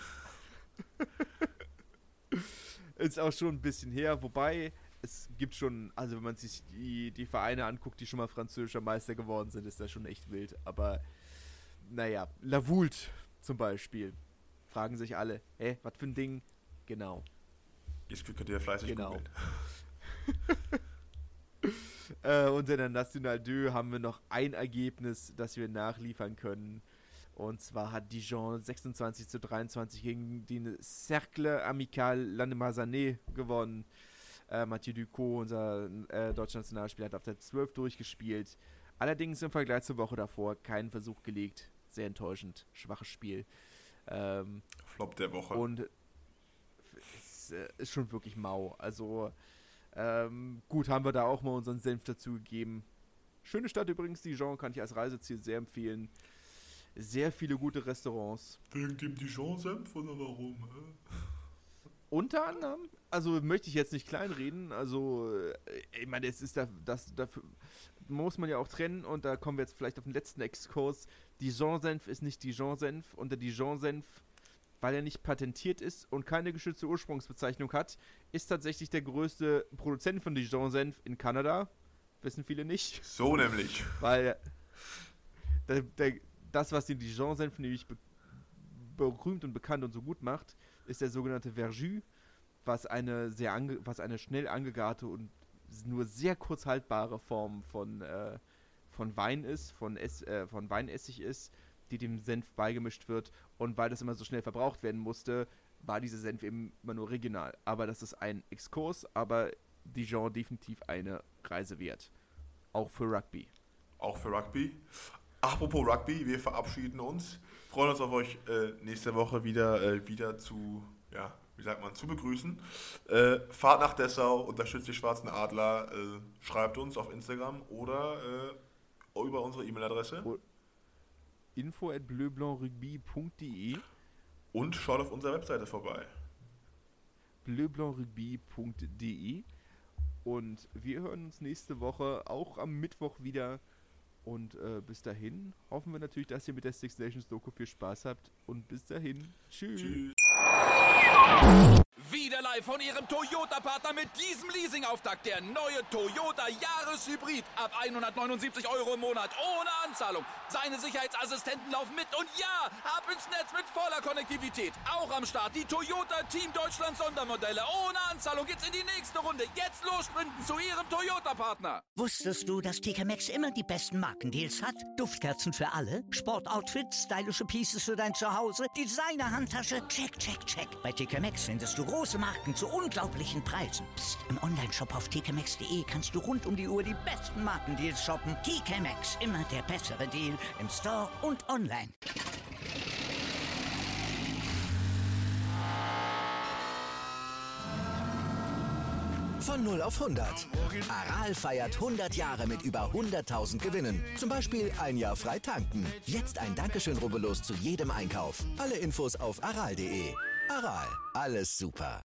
Ist auch schon ein bisschen her, wobei es gibt schon, also wenn man sich die, die Vereine anguckt, die schon mal französischer Meister geworden sind, ist das schon echt wild. Aber naja, La Voulte zum Beispiel, fragen sich alle, hä, was für ein Ding? Genau. Jetzt könnt ihr fleißig Genau. googeln. äh, und in der National deux haben wir noch ein Ergebnis, das wir nachliefern können. Und zwar hat Dijon sechsundzwanzig zu dreiundzwanzig gegen den Cercle Amical Landemazané gewonnen. Äh, Mathieu Ducot, unser äh, deutscher Nationalspieler, hat auf der zwölf durchgespielt. Allerdings im Vergleich zur Woche davor keinen Versuch gelegt. Sehr enttäuschend. Schwaches Spiel. Ähm, Flop der Woche. und es äh, ist schon wirklich mau. Also ähm, gut, haben wir da auch mal unseren Senf dazu gegeben. Schöne Stadt übrigens, Dijon, kann ich als Reiseziel sehr empfehlen. Sehr viele gute Restaurants. Wegen dem Dijon-Senf oder warum? Hä? Unter anderem, also möchte ich jetzt nicht kleinreden, also ich meine, es ist da, das, dafür muss man ja auch trennen und da kommen wir jetzt vielleicht auf den letzten Exkurs. Dijon-Senf ist nicht Dijon-Senf und der Dijon-Senf, weil er nicht patentiert ist und keine geschützte Ursprungsbezeichnung hat, ist tatsächlich der größte Produzent von Dijon-Senf in Kanada. Wissen viele nicht. So nämlich. Weil der, der, das, was den Dijon-Senf nämlich be- berühmt und bekannt und so gut macht, ist der sogenannte Verjus, was eine sehr ange- was eine schnell angegarte und nur sehr kurz haltbare Form von, äh, von Wein ist, von, Ess- äh, von Weinessig ist, die dem Senf beigemischt wird. Und weil das immer so schnell verbraucht werden musste, war dieser Senf eben immer nur regional. Aber das ist ein Exkurs, aber Dijon definitiv eine Reise wert. Auch für Rugby. Auch für Rugby. Apropos Rugby, wir verabschieden uns. Freuen uns auf euch äh, nächste Woche wieder, äh, wieder zu, ja, wie sagt man, zu begrüßen. Äh, fahrt nach Dessau, unterstützt die Schwarzen Adler, äh, schreibt uns auf Instagram oder äh, über unsere E-Mail-Adresse. info at bleublanc-rugby punkt de Und schaut auf unserer Webseite vorbei. bleublanc-rugby punkt de und wir hören uns nächste Woche auch am Mittwoch wieder. Und äh, bis dahin hoffen wir natürlich, dass ihr mit der Six Nations Doku viel Spaß habt. Und bis dahin, tschüss. Tschüss. Wieder live von Ihrem Toyota-Partner mit diesem Leasing-Auftakt. Der neue Toyota Jahreshybrid. Ab hundertneunundsiebzig Euro im Monat ohne Anzahlung. Seine Sicherheitsassistenten laufen mit und ja, ab ins Netz mit voller Konnektivität. Auch am Start die Toyota Team Deutschland Sondermodelle. Ohne Anzahlung geht's in die nächste Runde. Jetzt los sprinten zu Ihrem Toyota-Partner. Wusstest du, dass T K Maxx immer die besten Markendeals hat? Duftkerzen für alle, Sportoutfits, stylische Pieces für dein Zuhause, Designer-Handtasche, check, check, check. Bei T K Maxx findest du große Marken zu unglaublichen Preisen. Psst. Im Onlineshop auf t k maxx punkt d e kannst du rund um die Uhr die besten Markendeals shoppen. T K Maxx, immer der bessere Deal im Store und online. Von null auf hundert. Aral feiert hundert Jahre mit über hunderttausend Gewinnen. Zum Beispiel ein Jahr frei tanken. Jetzt ein Dankeschön, rubbellos zu jedem Einkauf. Alle Infos auf aral punkt de. Aral, alles super.